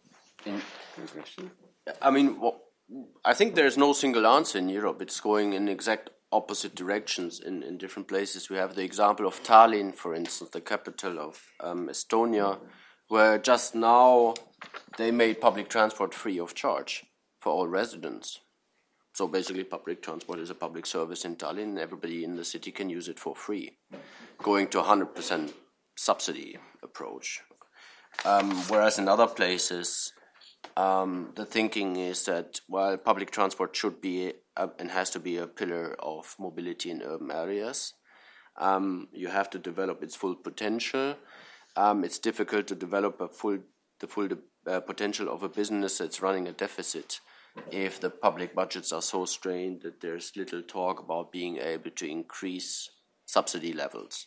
I mean, I think there's no single answer in Europe. It's going in exact opposite directions in different places. We have the example of Tallinn, for instance, the capital of Estonia, where just now they made public transport free of charge for all residents. So basically public transport is a public service in Tallinn. Everybody in the city can use it for free, going to 100% subsidy approach. Whereas in other places, the thinking is that while public transport should be and has to be a pillar of mobility in urban areas, you have to develop its full potential. It's difficult to develop the full potential of a business that's running a deficit if the public budgets are so strained that there's little talk about being able to increase subsidy levels.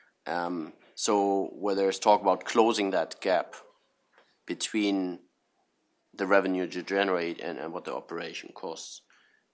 So where there's talk about closing that gap between the revenue you generate and what the operation costs.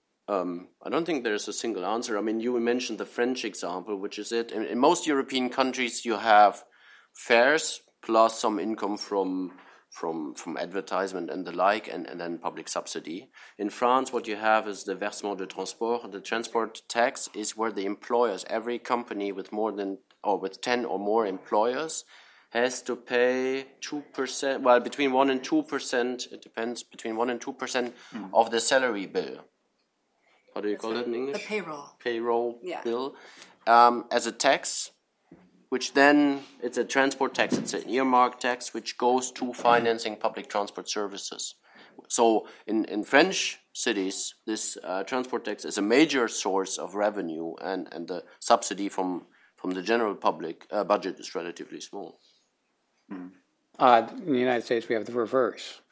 I don't think there's a single answer. I mean, you mentioned the French example, which is it. In most European countries, you have fares plus some income from advertisement and the like, and then public subsidy. In France, what you have is the versement de transport. The transport tax is where the employers, every company with with 10 or more employers, has to pay 2%, well, between 1% and 2%, it depends, between 1% and 2% of the salary bill. How do you call that in English? The payroll. Payroll bill. As a tax, which then, it's a transport tax, it's an earmark tax, which goes to financing public transport services. So in French cities, this transport tax is a major source of revenue, and the subsidy from the general public budget is relatively small. In the United States, we have the reverse.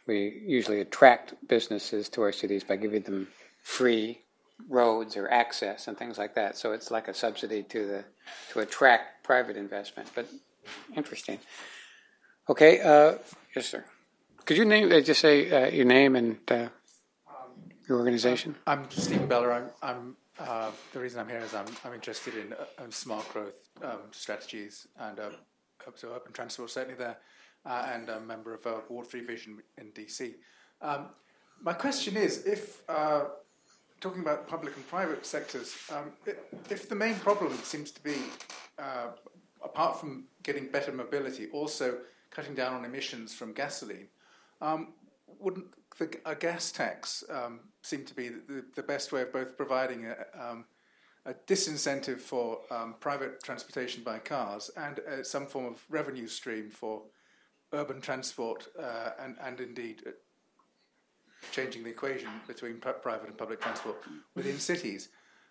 we usually attract businesses to our cities by giving them free roads or access and things like that. So it's like a subsidy to attract private investment. But interesting. Okay, yes, sir. Could you just say your name and your organization? I'm Stephen Beller. I'm the reason I'm here is I'm interested in smart growth strategies and so urban transport certainly there, and a member of Ward 3 Vision in DC. My question is, if talking about public and private sectors, if the main problem seems to be, apart from getting better mobility, also cutting down on emissions from gasoline, wouldn't a gas tax seem to be the best way of both providing a disincentive for private transportation by cars and some form of revenue stream for urban transport and indeed changing the equation between private and public transport within cities?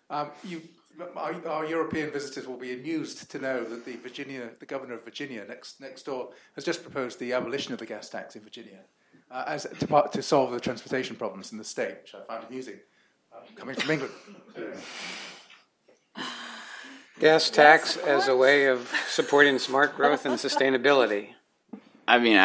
Our European visitors will be amused to know that the governor of Virginia next door has just proposed the abolition of the gas tax in Virginia as to solve the transportation problems in the state, which I find amusing, coming from England. Gas tax as a way of supporting smart growth and sustainability. I mean,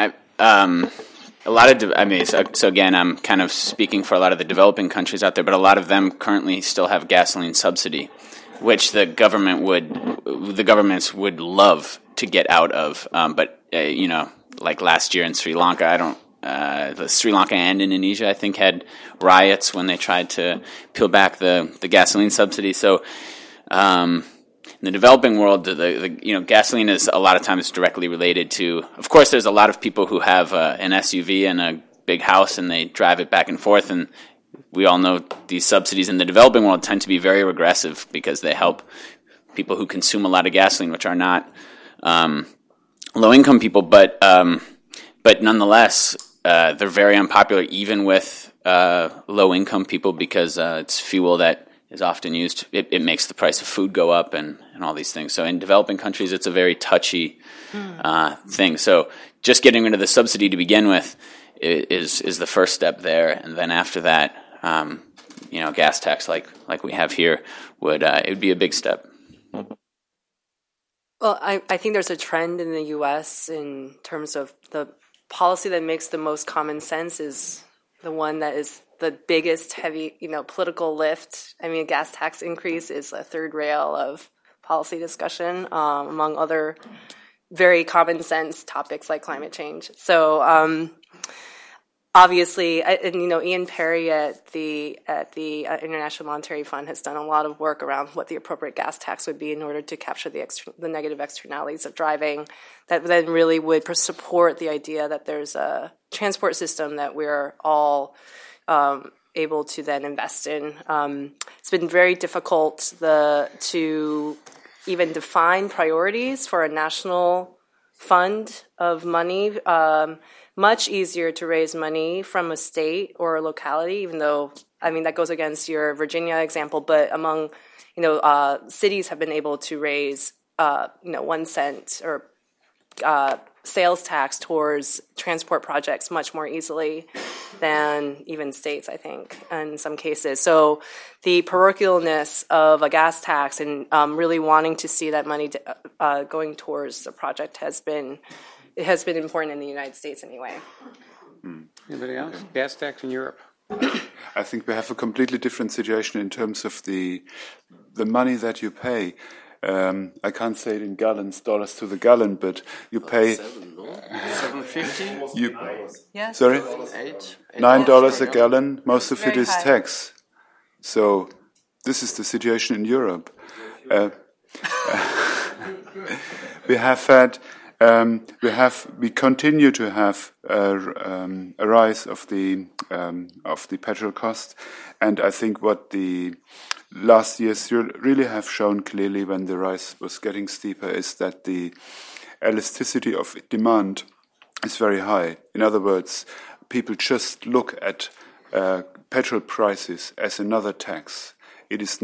so again, I'm kind of speaking for a lot of the developing countries out there, but a lot of them currently still have gasoline subsidy, which the governments would love to get out of. But like last year in Sri Lanka, Sri Lanka and Indonesia, I think, had riots when they tried to peel back the gasoline subsidy. So, in the developing world, gasoline is a lot of times directly related to. Of course, there's a lot of people who have an SUV and a big house, and they drive it back and forth. And we all know these subsidies in the developing world tend to be very regressive because they help people who consume a lot of gasoline, which are not low-income people, but nonetheless, they're very unpopular even with low-income people because it's fuel that is often used. It makes the price of food go up and all these things. So in developing countries, it's a very touchy thing. So just getting rid of the subsidy to begin with is the first step there, and then after that, gas tax like we have here it would be a big step. Well, I think there's a trend in the U.S. in terms of the policy that makes the most common sense is the one that is the biggest heavy, political lift. I mean, a gas tax increase is a third rail of policy discussion, among other very common sense topics like climate change. So, obviously, Ian Perry at the International Monetary Fund has done a lot of work around what the appropriate gas tax would be in order to capture the negative externalities of driving. That then really would support the idea that there's a transport system that we're all able to then invest in. It's been very difficult to even define priorities for a national fund of money. Much easier to raise money from a state or a locality, even though, that goes against your Virginia example, but among, cities have been able to raise, 1 cent or sales tax towards transport projects much more easily than even states, I think, in some cases. So the parochialness of a gas tax and really wanting to see that money going towards the project has been important in the United States anyway. Anybody else? Gas tax in Europe? I think we have a completely different situation in terms of the money that you pay. I can't say it in gallons, dollars to the gallon, but you pay $7.50. Yes. Sorry, $9 a gallon. Most of Very it is high. tax. So this is the situation in Europe. We continue to have a rise of the petrol cost, and I think what the last years really have shown clearly when the rise was getting steeper is that the elasticity of demand is very high. In other words, people just look at petrol prices as another tax. It is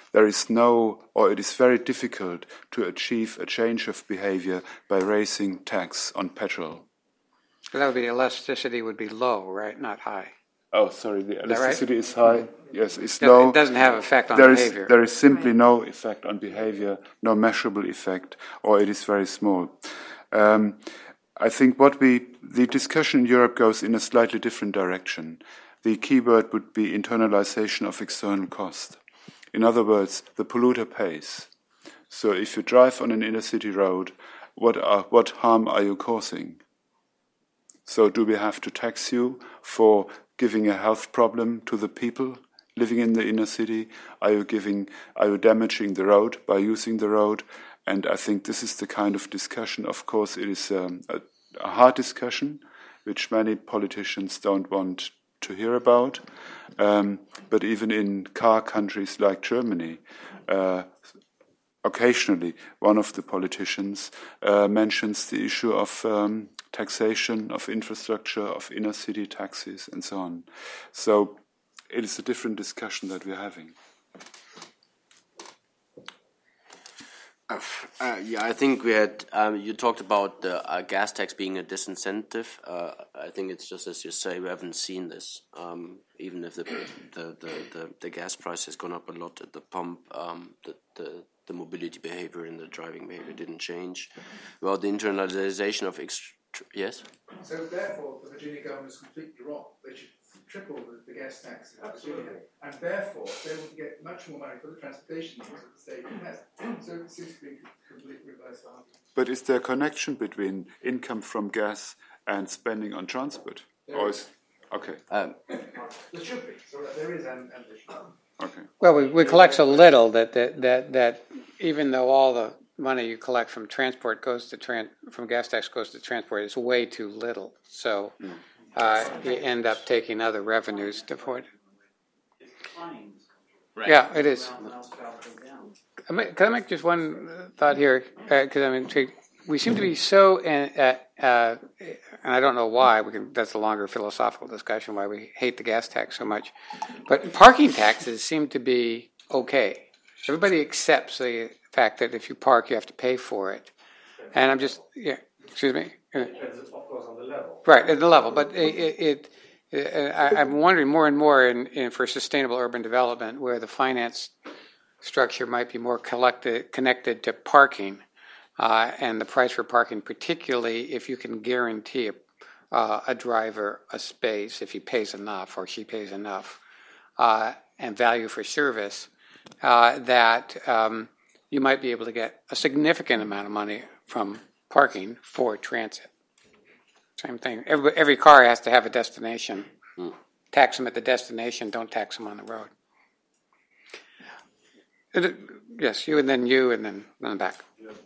very difficult to achieve a change of behavior by raising tax on petrol. That would be elasticity would be low, right? Not high. Oh, sorry, the right? elasticity is high. Yes, it's low. It doesn't have effect on There behavior. there is simply no effect on behavior, no measurable effect, or it is very small. I think the discussion in Europe goes in a slightly different direction. The keyword would be internalization of external cost. In other words, the polluter pays. So if you drive on an inner city road, what harm are you causing? So do we have to tax you for giving a health problem to the people living in the inner city? Are you damaging the road by using the road? And I think this is the kind of discussion. Of course, it is a hard discussion, which many politicians don't want to hear about. But even in car countries like Germany, occasionally one of the politicians mentions the issue of taxation of infrastructure, of inner city taxes, and so on. So it is a different discussion that we're having. I think we had. You talked about the gas tax being a disincentive. I think it's just as you say. We haven't seen this. Even if the gas price has gone up a lot at the pump, the mobility behavior and the driving behavior didn't change. Well, the internalization of yes. So therefore, the Virginia government is completely wrong. They should triple the gas tax in Virginia, and therefore they will get much more money for the transportation needs that the state has. So it seems to be a complete reverse argument. But is there a connection between income from gas and spending on transport? Okay. There should be. So there is an ambition. Okay. Well, we collect so little that even though all the money you collect from transport goes to from gas tax goes to transport, it's way too little. So you end up taking other revenues to afford. Right. Yeah, it is. Can I make just one thought here? Because I'm intrigued. We seem to be so, and I don't know why. That's a longer philosophical discussion why we hate the gas tax so much. But parking taxes seem to be okay. Everybody accepts the fact that if you park, you have to pay for it. And I'm just, excuse me. It depends, of course, on the level. Right, at the level. But I'm wondering more and more for sustainable urban development where the finance structure might be more connected to parking and the price for parking, particularly if you can guarantee a driver a space if he pays enough or she pays enough, and value for service, that you might be able to get a significant amount of money from parking for transit. Same thing. Every car has to have a destination. Tax them at the destination, don't tax them on the road. Yes, you, and then back.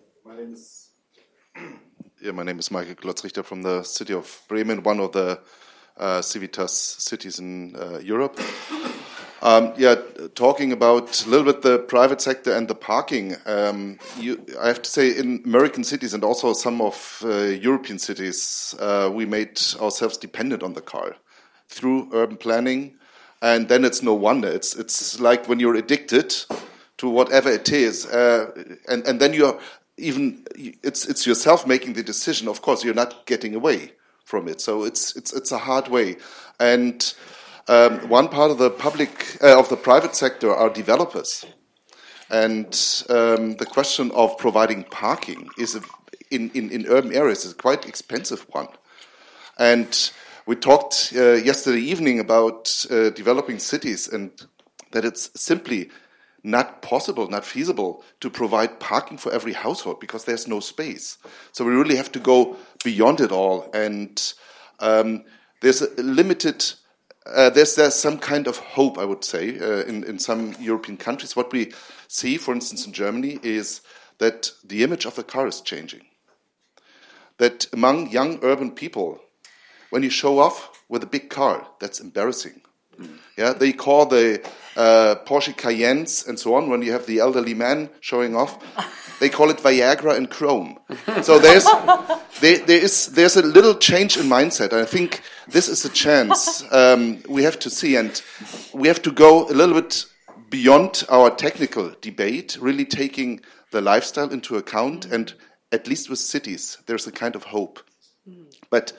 My name is Michael Glotzrichter from the city of Bremen, one of the Civitas cities in Europe. Talking about a little bit the private sector and the parking. I have to say, in American cities and also some of European cities, we made ourselves dependent on the car through urban planning, and then it's no wonder. It's like when you're addicted to whatever it is, and then you're it's yourself making the decision. Of course, you're not getting away from it. So it's a hard way, and one part of the private sector are developers, and the question of providing parking is in urban areas is a quite expensive one. And we talked yesterday evening about developing cities, and that it's simply not possible, not feasible to provide parking for every household because there's no space. So we really have to go beyond it all, and there's a limited. There's some kind of hope, I would say, in some European countries. What we see, for instance, in Germany, is that the image of the car is changing. That among young urban people, when you show off with a big car, that's embarrassing. Yeah, they call the Porsche Cayennes and so on. When you have the elderly man showing off, they call it Viagra and Chrome. So there's a little change in mindset. And I think this is a chance we have to see, and we have to go a little bit beyond our technical debate, really taking the lifestyle into account. And at least with cities, there's a kind of hope. But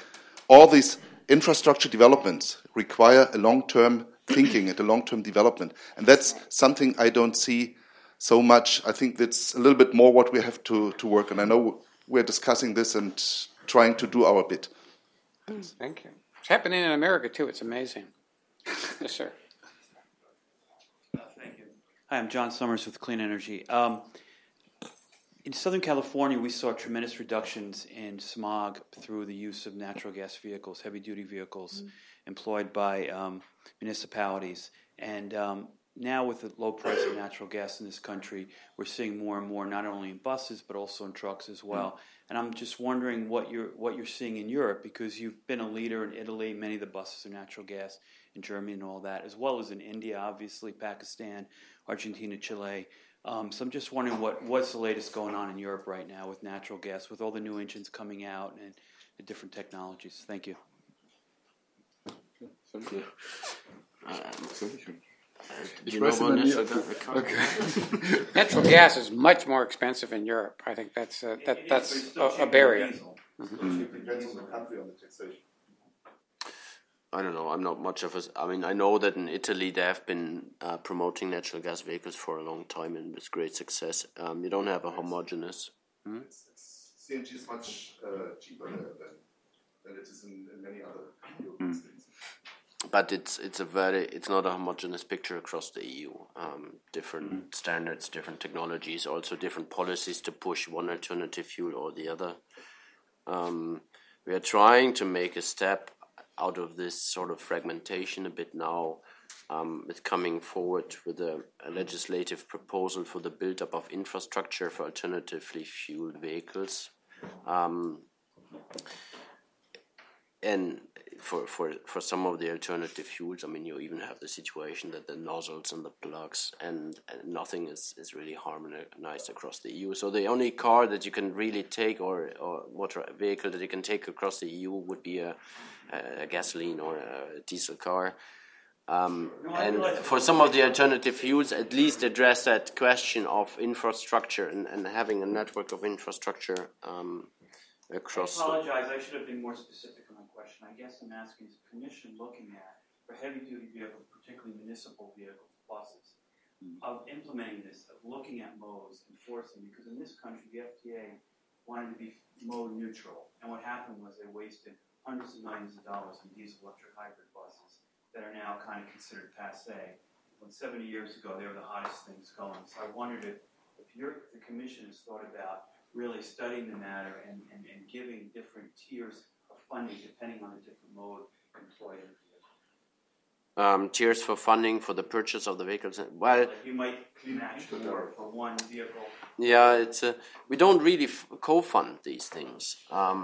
all these infrastructure developments require a long-term thinking and a long-term development. And that's something I don't see so much. I think that's a little bit more what we have to work on. I know we're discussing this and trying to do our bit. Thank you. It's happening in America, too. It's amazing. Yes, sir. Thank you. Hi, I'm John Summers with Clean Energy. In Southern California, we saw tremendous reductions in smog through the use of natural gas vehicles, heavy-duty vehicles, employed by municipalities. And now with the low price of natural gas in this country, we're seeing more and more, not only in buses, but also in trucks as well. And I'm just wondering what you're seeing in Europe, because you've been a leader in Italy. Many of the buses are natural gas in Germany and all that, as well as in India, obviously, Pakistan, Argentina, Chile. So I'm just wondering what's the latest going on in Europe right now with natural gas, with all the new engines coming out and the different technologies. Thank you. Natural gas is much more expensive in Europe. I think that's a barrier. I don't know. I'm not much of a. I mean, I know that in Italy they have been promoting natural gas vehicles for a long time and with great success. You don't have a homogeneous. CNG is much cheaper than it is in many other European states. But it's not a homogeneous picture across the EU. Different standards, different technologies, also different policies to push one alternative fuel or the other. We are trying to make a step out of this sort of fragmentation a bit now, with coming forward with a legislative proposal for the build-up of infrastructure for alternatively fueled vehicles. And for some of the alternative fuels, I mean, you even have the situation that the nozzles and the plugs and nothing is really harmonized across the EU. So the only car that you can really take or motor vehicle that you can take across the EU would be a gasoline or a diesel car. And for some of the alternative fuels, at least address that question of infrastructure and having a network of infrastructure across. I apologize. I should have been more specific on my question. I guess I'm asking, is the Commission looking at, for heavy-duty vehicles, particularly municipal vehicles, buses, of implementing this, of looking at modes, enforcing? Because in this country, the FTA wanted to be mode neutral, and what happened was they wasted hundreds of millions of dollars on diesel-electric hybrid buses that are now kind of considered passé. When 70 years ago, they were the hottest things going. So I wondered if the Commission has thought about really studying the matter and giving different tiers of funding depending on the different mode employed in the vehicle. Tiers for funding for the purchase of the vehicles. Well, you might match more for one vehicle. Yeah, we don't really co-fund these things.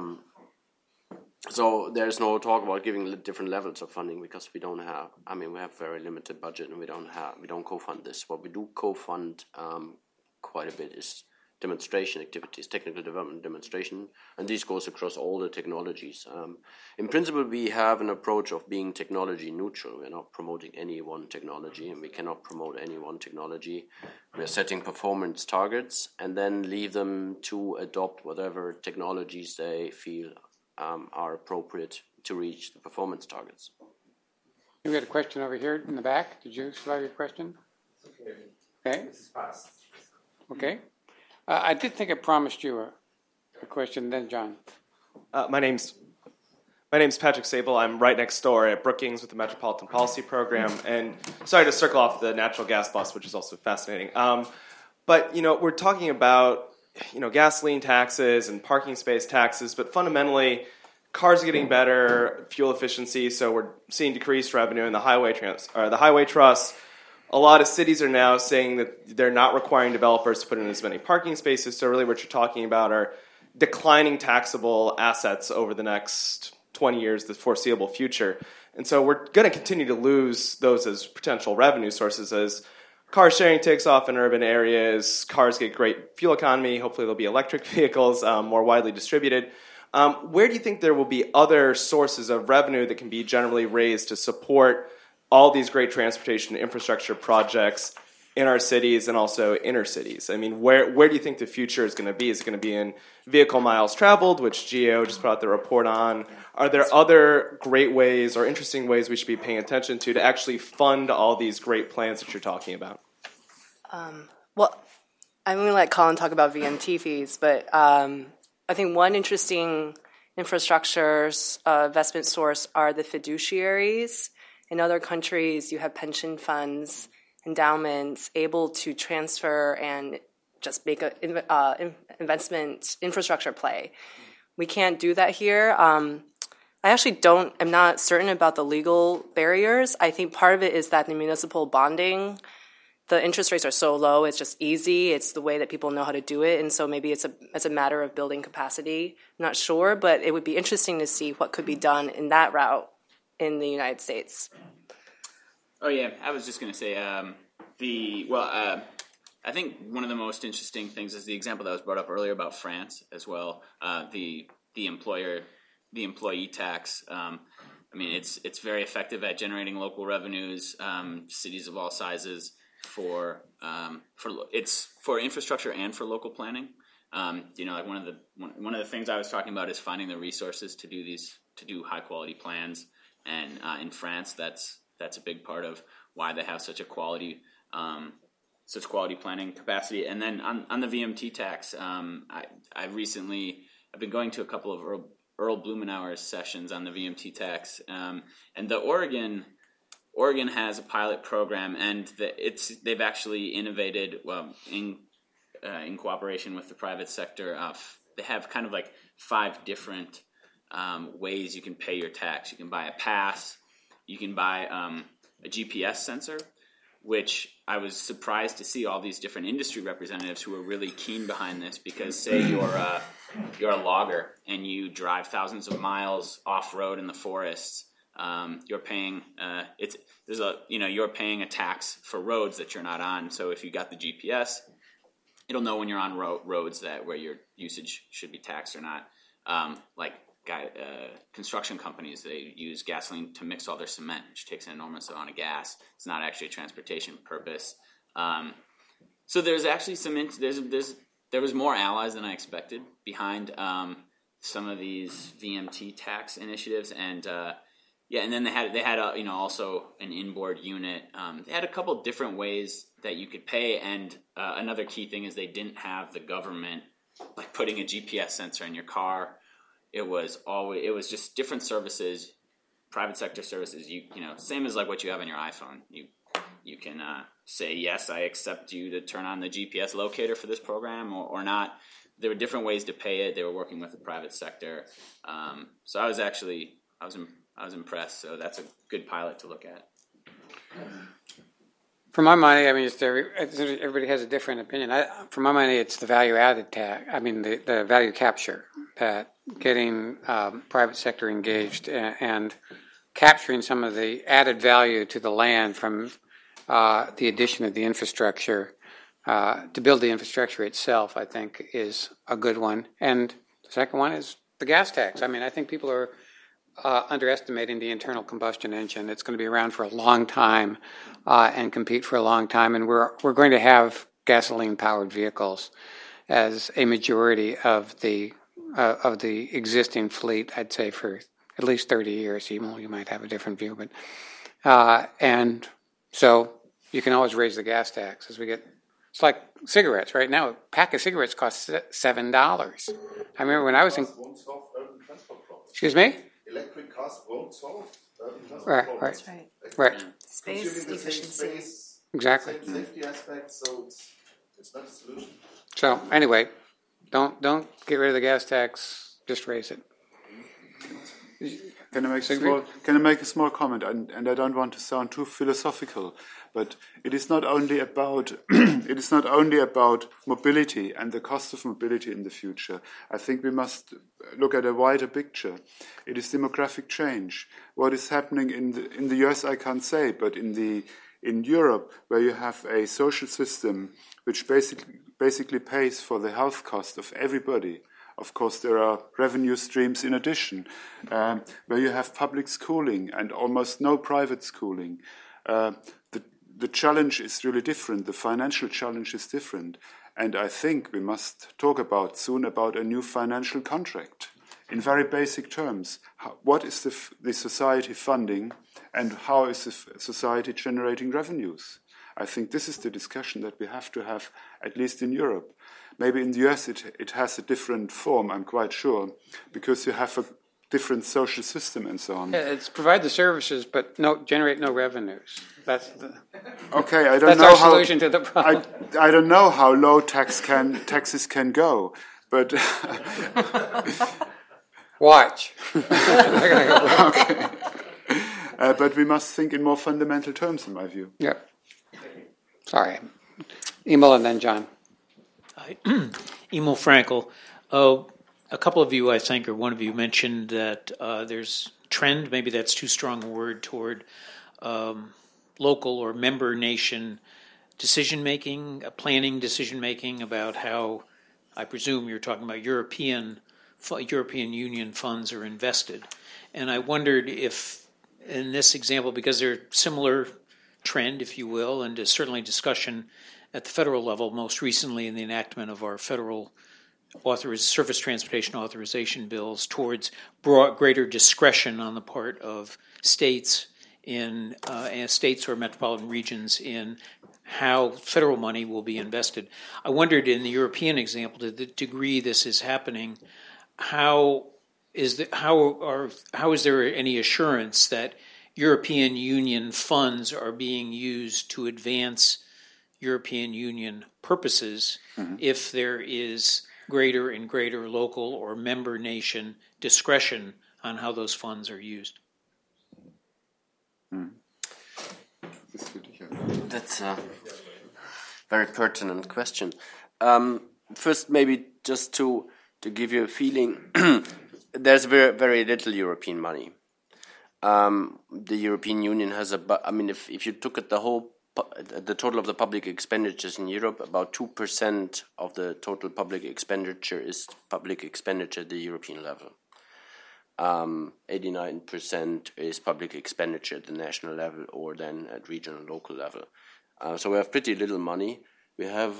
So there's no talk about giving different levels of funding because we don't have. I mean, we have very limited budget and we don't co-fund this. What we do co-fund quite a bit is demonstration activities, technical development demonstration, and this goes across all the technologies. In principle, we have an approach of being technology neutral. We're not promoting any one technology, and we cannot promote any one technology. We're setting performance targets and then leave them to adopt whatever technologies they feel are appropriate to reach the performance targets. We had a question over here in the back. Did you still have your question? Okay. This is fast. Okay. I did think I promised you a question, then John. My name's Patrick Sable. I'm right next door at Brookings with the Metropolitan Policy Program. And sorry to circle off the natural gas bus, which is also fascinating. But, we're talking about, gasoline taxes and parking space taxes. But fundamentally, cars are getting better, fuel efficiency. So we're seeing decreased revenue in the highway trusts. A lot of cities are now saying that they're not requiring developers to put in as many parking spaces. So really what you're talking about are declining taxable assets over the next 20 years, the foreseeable future. And so we're going to continue to lose those as potential revenue sources as car sharing takes off in urban areas, cars get great fuel economy, hopefully there'll be electric vehicles more widely distributed. Where do you think there will be other sources of revenue that can be generally raised to support all these great transportation infrastructure projects in our cities and also inner cities? I mean, where do you think the future is going to be? Is it going to be in vehicle miles traveled, which GAO just put out the report on? Are there other great ways or interesting ways we should be paying attention to actually fund all these great plans that you're talking about? Well, I'm going to let Colin talk about VMT fees, but I think one interesting infrastructure investment source are the fiduciaries. In other countries, you have pension funds, endowments able to transfer and just make an investment infrastructure play. We can't do that here. I actually am not certain about the legal barriers. I think part of it is that the municipal bonding, the interest rates are so low, it's just easy. It's the way that people know how to do it. And so maybe it's a matter of building capacity. I'm not sure, but it would be interesting to see what could be done in that route in the United States. Oh, yeah. I was just going to say, I think one of the most interesting things is the example that was brought up earlier about France as well. The employee tax. I mean, it's very effective at generating local revenues. Cities of all sizes for infrastructure and for local planning. Like one of the things I was talking about is finding the resources to do high quality plans. And in France, that's a big part of why they have such quality planning capacity. And then on the VMT tax, I've been going to a couple of Earl Blumenauer's sessions on the VMT tax, and the Oregon has a pilot program, and they've actually innovated in cooperation with the private sector. They have kind of like 5 different ways you can pay your tax. You can buy a pass, you can buy a GPS sensor, which I was surprised to see all these different industry representatives who are really keen behind this, because say you're a logger and you drive thousands of miles off road in the forests, you're paying you're paying a tax for roads that you're not on. So if you got the GPS, it'll know when you're on roads where your usage should be taxed or not. Construction companies, they use gasoline to mix all their cement, which takes an enormous amount of gas. It's not actually a transportation purpose. So there's actually there was more allies than I expected behind some of these VMT tax initiatives, and then they had also an inboard unit. They had a couple different ways that you could pay, and another key thing is they didn't have the government like putting a GPS sensor in your car. It was just different services, private sector services. Same as like what you have in your iPhone. You can say, yes, I accept you to turn on the GPS locator for this program or not. There were different ways to pay it. They were working with the private sector. So I was impressed. So that's a good pilot to look at. For my money, I mean, everybody has a different opinion. For my money, it's the value-added tax. I mean, the value capture, that getting private sector engaged and capturing some of the added value to the land from the addition of the infrastructure to build the infrastructure itself, I think, is a good one. And the second one is the gas tax. I mean, I think people are underestimating the internal combustion engine. It's going to be around for a long time and compete for a long time, and we're going to have gasoline-powered vehicles as a majority of the existing fleet. I'd say for at least 30 years. Even though you might have a different view, but and so you can always raise the gas tax as we get. It's like cigarettes right now. A pack of cigarettes costs $7. I remember when I was in. Excuse me. Electric cars won't solve right. That's right. Right. Space efficiency. Exactly. Safety aspects, so it's not a solution. So anyway, don't get rid of the gas tax. Just raise it. Can I make a small comment? And I don't want to sound too philosophical, but it is not only about mobility and the cost of mobility in the future. I think we must look at a wider picture. It is demographic change. What is happening in the US, I can't say, but in Europe, where you have a social system which basically pays for the health cost of everybody. Of course, there are revenue streams in addition, where you have public schooling and almost no private schooling. the challenge is really different. The financial challenge is different. And I think we must talk soon about a new financial contract in very basic terms. What is the society funding and how is the society generating revenues? I think this is the discussion that we have to have, at least in Europe. Maybe in the US it has a different form, I'm quite sure, because you have a different social system and so on. Yeah, it's provide the services, but generate no revenues. That's the okay. I don't that's know our how, solution to the problem. I don't know how low taxes can go, but watch. Okay. But we must think in more fundamental terms, in my view. Yeah. Sorry, Emil and then John. Hi. Emil Frankel. A couple of you, I think, or one of you mentioned that there's trend, maybe that's too strong a word, toward local or member nation decision-making, planning decision-making about how, I presume you're talking about European Union funds are invested. And I wondered if, in this example, because they're similar trend, if you will, and certainly discussion at the federal level, most recently in the enactment of our federal surface transportation authorization bills towards greater discretion on the part of states states or metropolitan regions in how federal money will be invested. I wondered, in the European example, to the degree this is happening, how is there any assurance that European Union funds are being used to advance European Union purposes if there is greater and greater local or member nation discretion on how those funds are used? That's a very pertinent question. First, maybe just to give you a feeling, there's very, very little European money. The European Union has if you took at the total of the public expenditures in Europe, about 2% of the total public expenditure is public expenditure at the European level. 89% is public expenditure at the national level or then at regional and local level. So we have pretty little money. We have,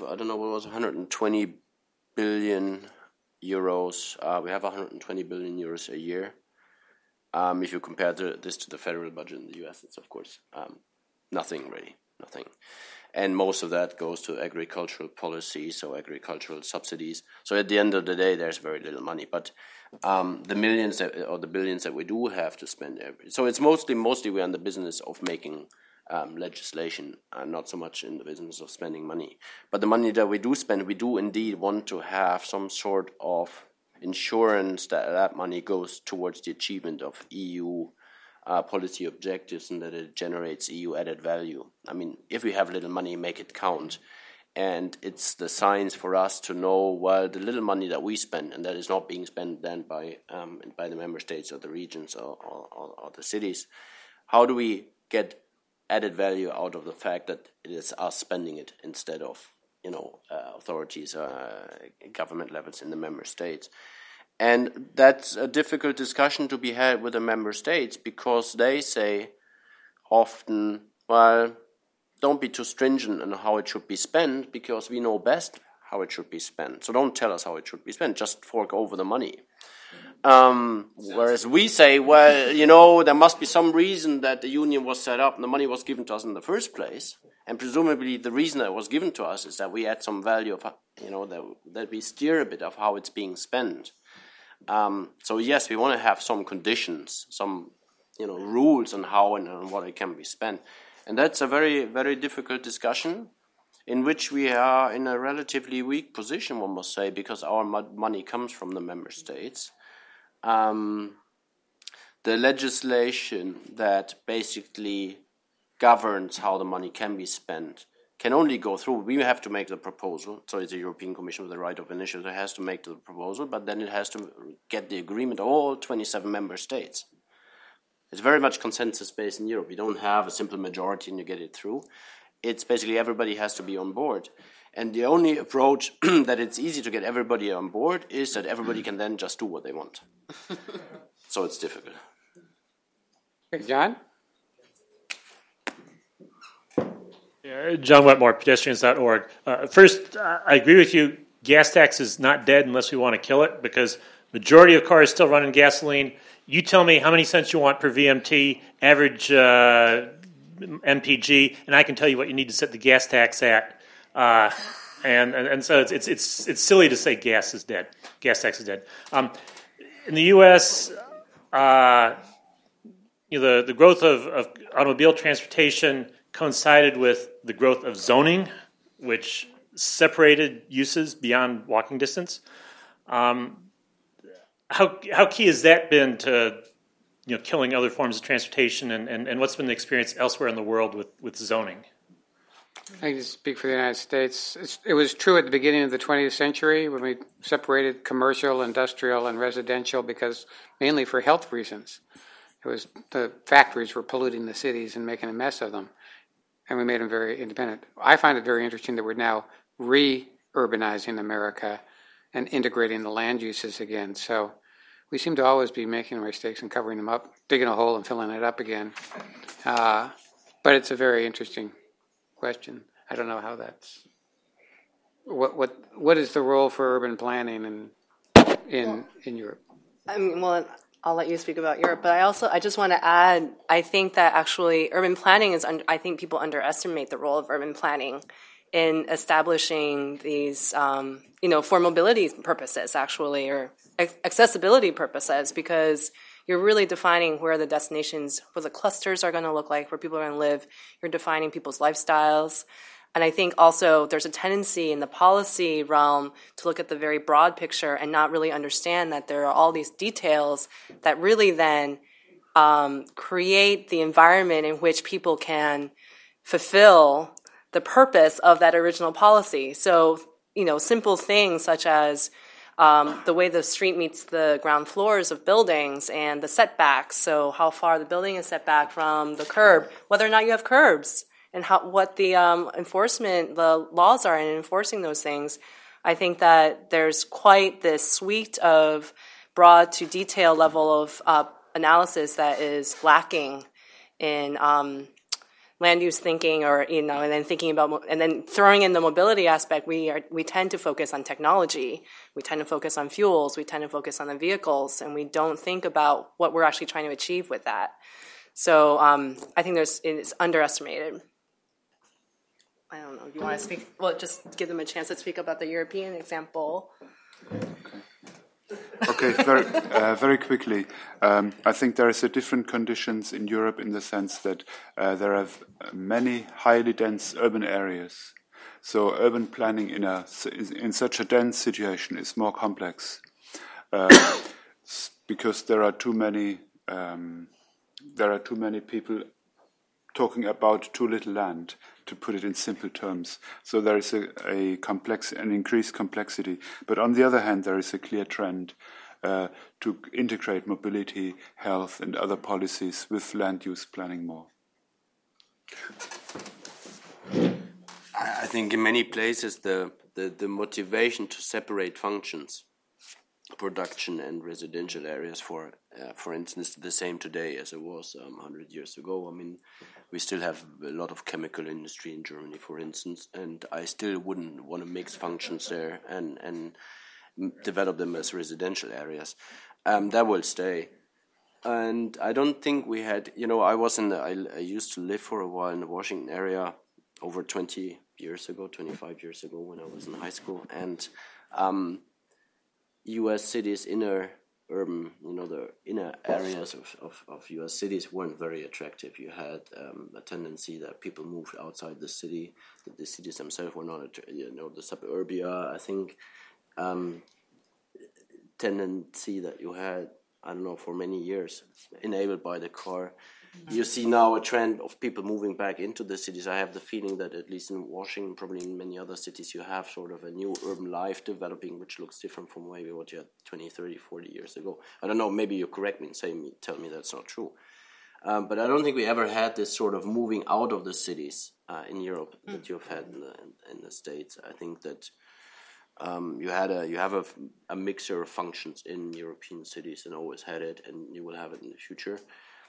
120 billion euros. We have 120 billion euros a year. If you compare this to the federal budget in the US, it's of course nothing really. Nothing. And most of that goes to agricultural policies, so agricultural subsidies. So at the end of the day, there's very little money. But the millions or the billions that we do have to spend, so it's mostly we're in the business of making legislation, and not so much in the business of spending money. But the money that we do spend, we do indeed want to have some sort of insurance that money goes towards the achievement of EU policy objectives and that it generates EU added value. I mean, if we have little money, make it count. And it's the science for us to know, well, the little money that we spend, and that is not being spent then by the member states or the regions or the cities, how do we get added value out of the fact that it is us spending it instead of, authorities, government levels in the member states? And that's a difficult discussion to be had with the member states, because they say often, well, don't be too stringent on how it should be spent, because we know best how it should be spent. So don't tell us how it should be spent, just fork over the money. Whereas we say, well, there must be some reason that the union was set up and the money was given to us in the first place. And presumably the reason that it was given to us is that we add some value of, that we steer a bit of how it's being spent. So yes, we want to have some conditions, some rules on how and on what it can be spent, and that's a very, very difficult discussion, in which we are in a relatively weak position, one must say, because our money comes from the member states. The legislation that basically governs how the money can be spent can only go through. We have to make the proposal, so it's the European Commission with the right of initiative that has to make the proposal, but then it has to get the agreement of all 27 member states. It's very much consensus-based in Europe. You don't have a simple majority and you get it through. It's basically everybody has to be on board. And the only approach that it's easy to get everybody on board is that everybody can then just do what they want. So it's difficult. Okay, John? John Wetmore, pedestrians.org. First, I agree with you. Gas tax is not dead unless we want to kill it, because majority of cars still run in gasoline. You tell me how many cents you want per VMT, average MPG, and I can tell you what you need to set the gas tax at. And so it's silly to say gas is dead. Gas tax is dead. In the U.S., the growth of automobile transportation coincided with the growth of zoning, which separated uses beyond walking distance. How key has that been to killing other forms of transportation, and what's been the experience elsewhere in the world with zoning? I can speak for the United States. It was true at the beginning of the 20th century when we separated commercial, industrial, and residential because mainly for health reasons. It was the factories were polluting the cities and making a mess of them, and we made them very independent. I find it very interesting that we're now re-urbanizing America and integrating the land uses again. So we seem to always be making mistakes and covering them up, digging a hole and filling it up again. But it's a very interesting question. I don't know how that's. What is the role for urban planning in Europe? I mean, well, I'll let you speak about Europe, but I just want to add, I think that actually urban planning I think people underestimate the role of urban planning in establishing these, for mobility purposes, actually, or accessibility purposes, because you're really defining where the destinations, where the clusters are going to look like, where people are going to live. You're defining people's lifestyles. And I think also there's a tendency in the policy realm to look at the very broad picture and not really understand that there are all these details that really then create the environment in which people can fulfill the purpose of that original policy. So, simple things such as the way the street meets the ground floors of buildings and the setbacks, so how far the building is set back from the curb, whether or not you have curbs, and what the enforcement, the laws are in enforcing those things. I think that there's quite this suite of broad to detail level of analysis that is lacking in land use thinking, or and then thinking about, and then throwing in the mobility aspect. We tend to focus on technology, we tend to focus on fuels, we tend to focus on the vehicles, and we don't think about what we're actually trying to achieve with that. So I think it's underestimated. I don't know. Do you want to speak? Well, just give them a chance to speak about the European example. Okay, very quickly. I think there is a different conditions in Europe in the sense that there are many highly dense urban areas. So urban planning in such a dense situation is more complex because there are too many people talking about too little land, to put it in simple terms. So there is an increased complexity. But on the other hand, there is a clear trend to integrate mobility, health, and other policies with land use planning more. I think in many places the motivation to separate functions, production and residential areas, for instance, the same today as it was 100 years ago. I mean, we still have a lot of chemical industry in Germany, for instance, and I still wouldn't want to mix functions there and develop them as residential areas. That will stay. And I don't think we had, I used to live for a while in the Washington area over 25 years ago when I was in high school. And U.S. cities, inner urban, the inner areas of U.S. cities weren't very attractive. You had a tendency that people moved outside the city, that the cities themselves were not, the suburbia, I think, tendency that you had, for many years, enabled by the car. You see now a trend of people moving back into the cities. I have the feeling that at least in Washington, probably in many other cities, you have sort of a new urban life developing, which looks different from maybe what you had 20, 30, 40 years ago. I don't know, maybe you correct me and tell me that's not true. But I don't think we ever had this sort of moving out of the cities in Europe that you've had in the States. I think that you have a mixture of functions in European cities and always had it, and you will have it in the future.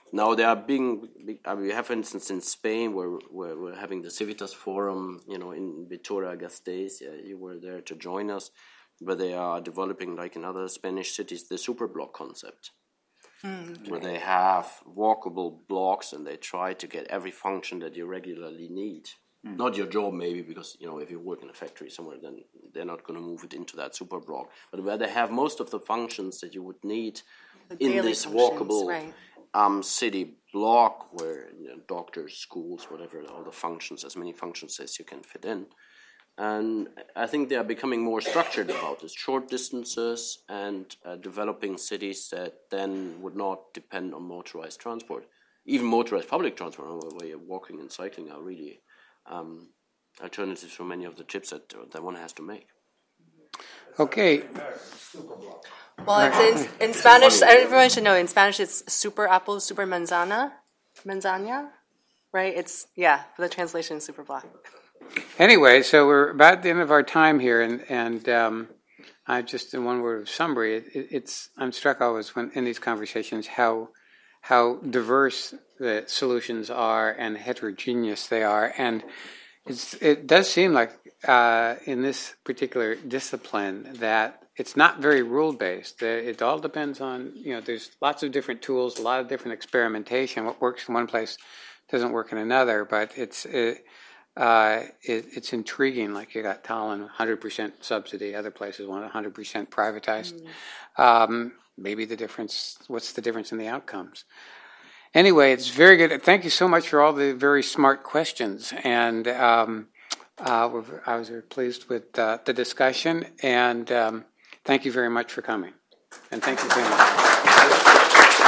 Now there are we have, for instance, in Spain, where we're having the Civitas Forum, in Vitoria-Gasteiz. You were there to join us, where they are developing, like in other Spanish cities, the superblock concept, where they have walkable blocks and they try to get every function that you regularly need. Not your job, maybe, because if you work in a factory somewhere, then they're not going to move it into that superblock. But where they have most of the functions that you would need in this walkable city block, where doctors, schools, whatever, all the functions, as many functions as you can fit in. And I think they are becoming more structured about this, short distances and developing cities that then would not depend on motorized transport. Even motorized public transport, where walking and cycling are really alternatives for many of the trips that one has to make. Okay. Well, it's in Spanish. Everyone should know. In Spanish, it's super apple, super manzana, right? It's the translation is super block. Anyway, so we're about at the end of our time here, and I just in one word of summary, I'm struck always when in these conversations how diverse the solutions are and heterogeneous they are, and it does seem like in this particular discipline that it's not very rule-based. It all depends on, there's lots of different tools, a lot of different experimentation. What works in one place doesn't work in another, but it's intriguing. Like you got Tallinn, 100% subsidy. Other places want 100% privatized. Maybe what's the difference in the outcomes? Anyway, it's very good. Thank you so much for all the very smart questions. And I was very pleased with the discussion. And thank you very much for coming. And thank you very much.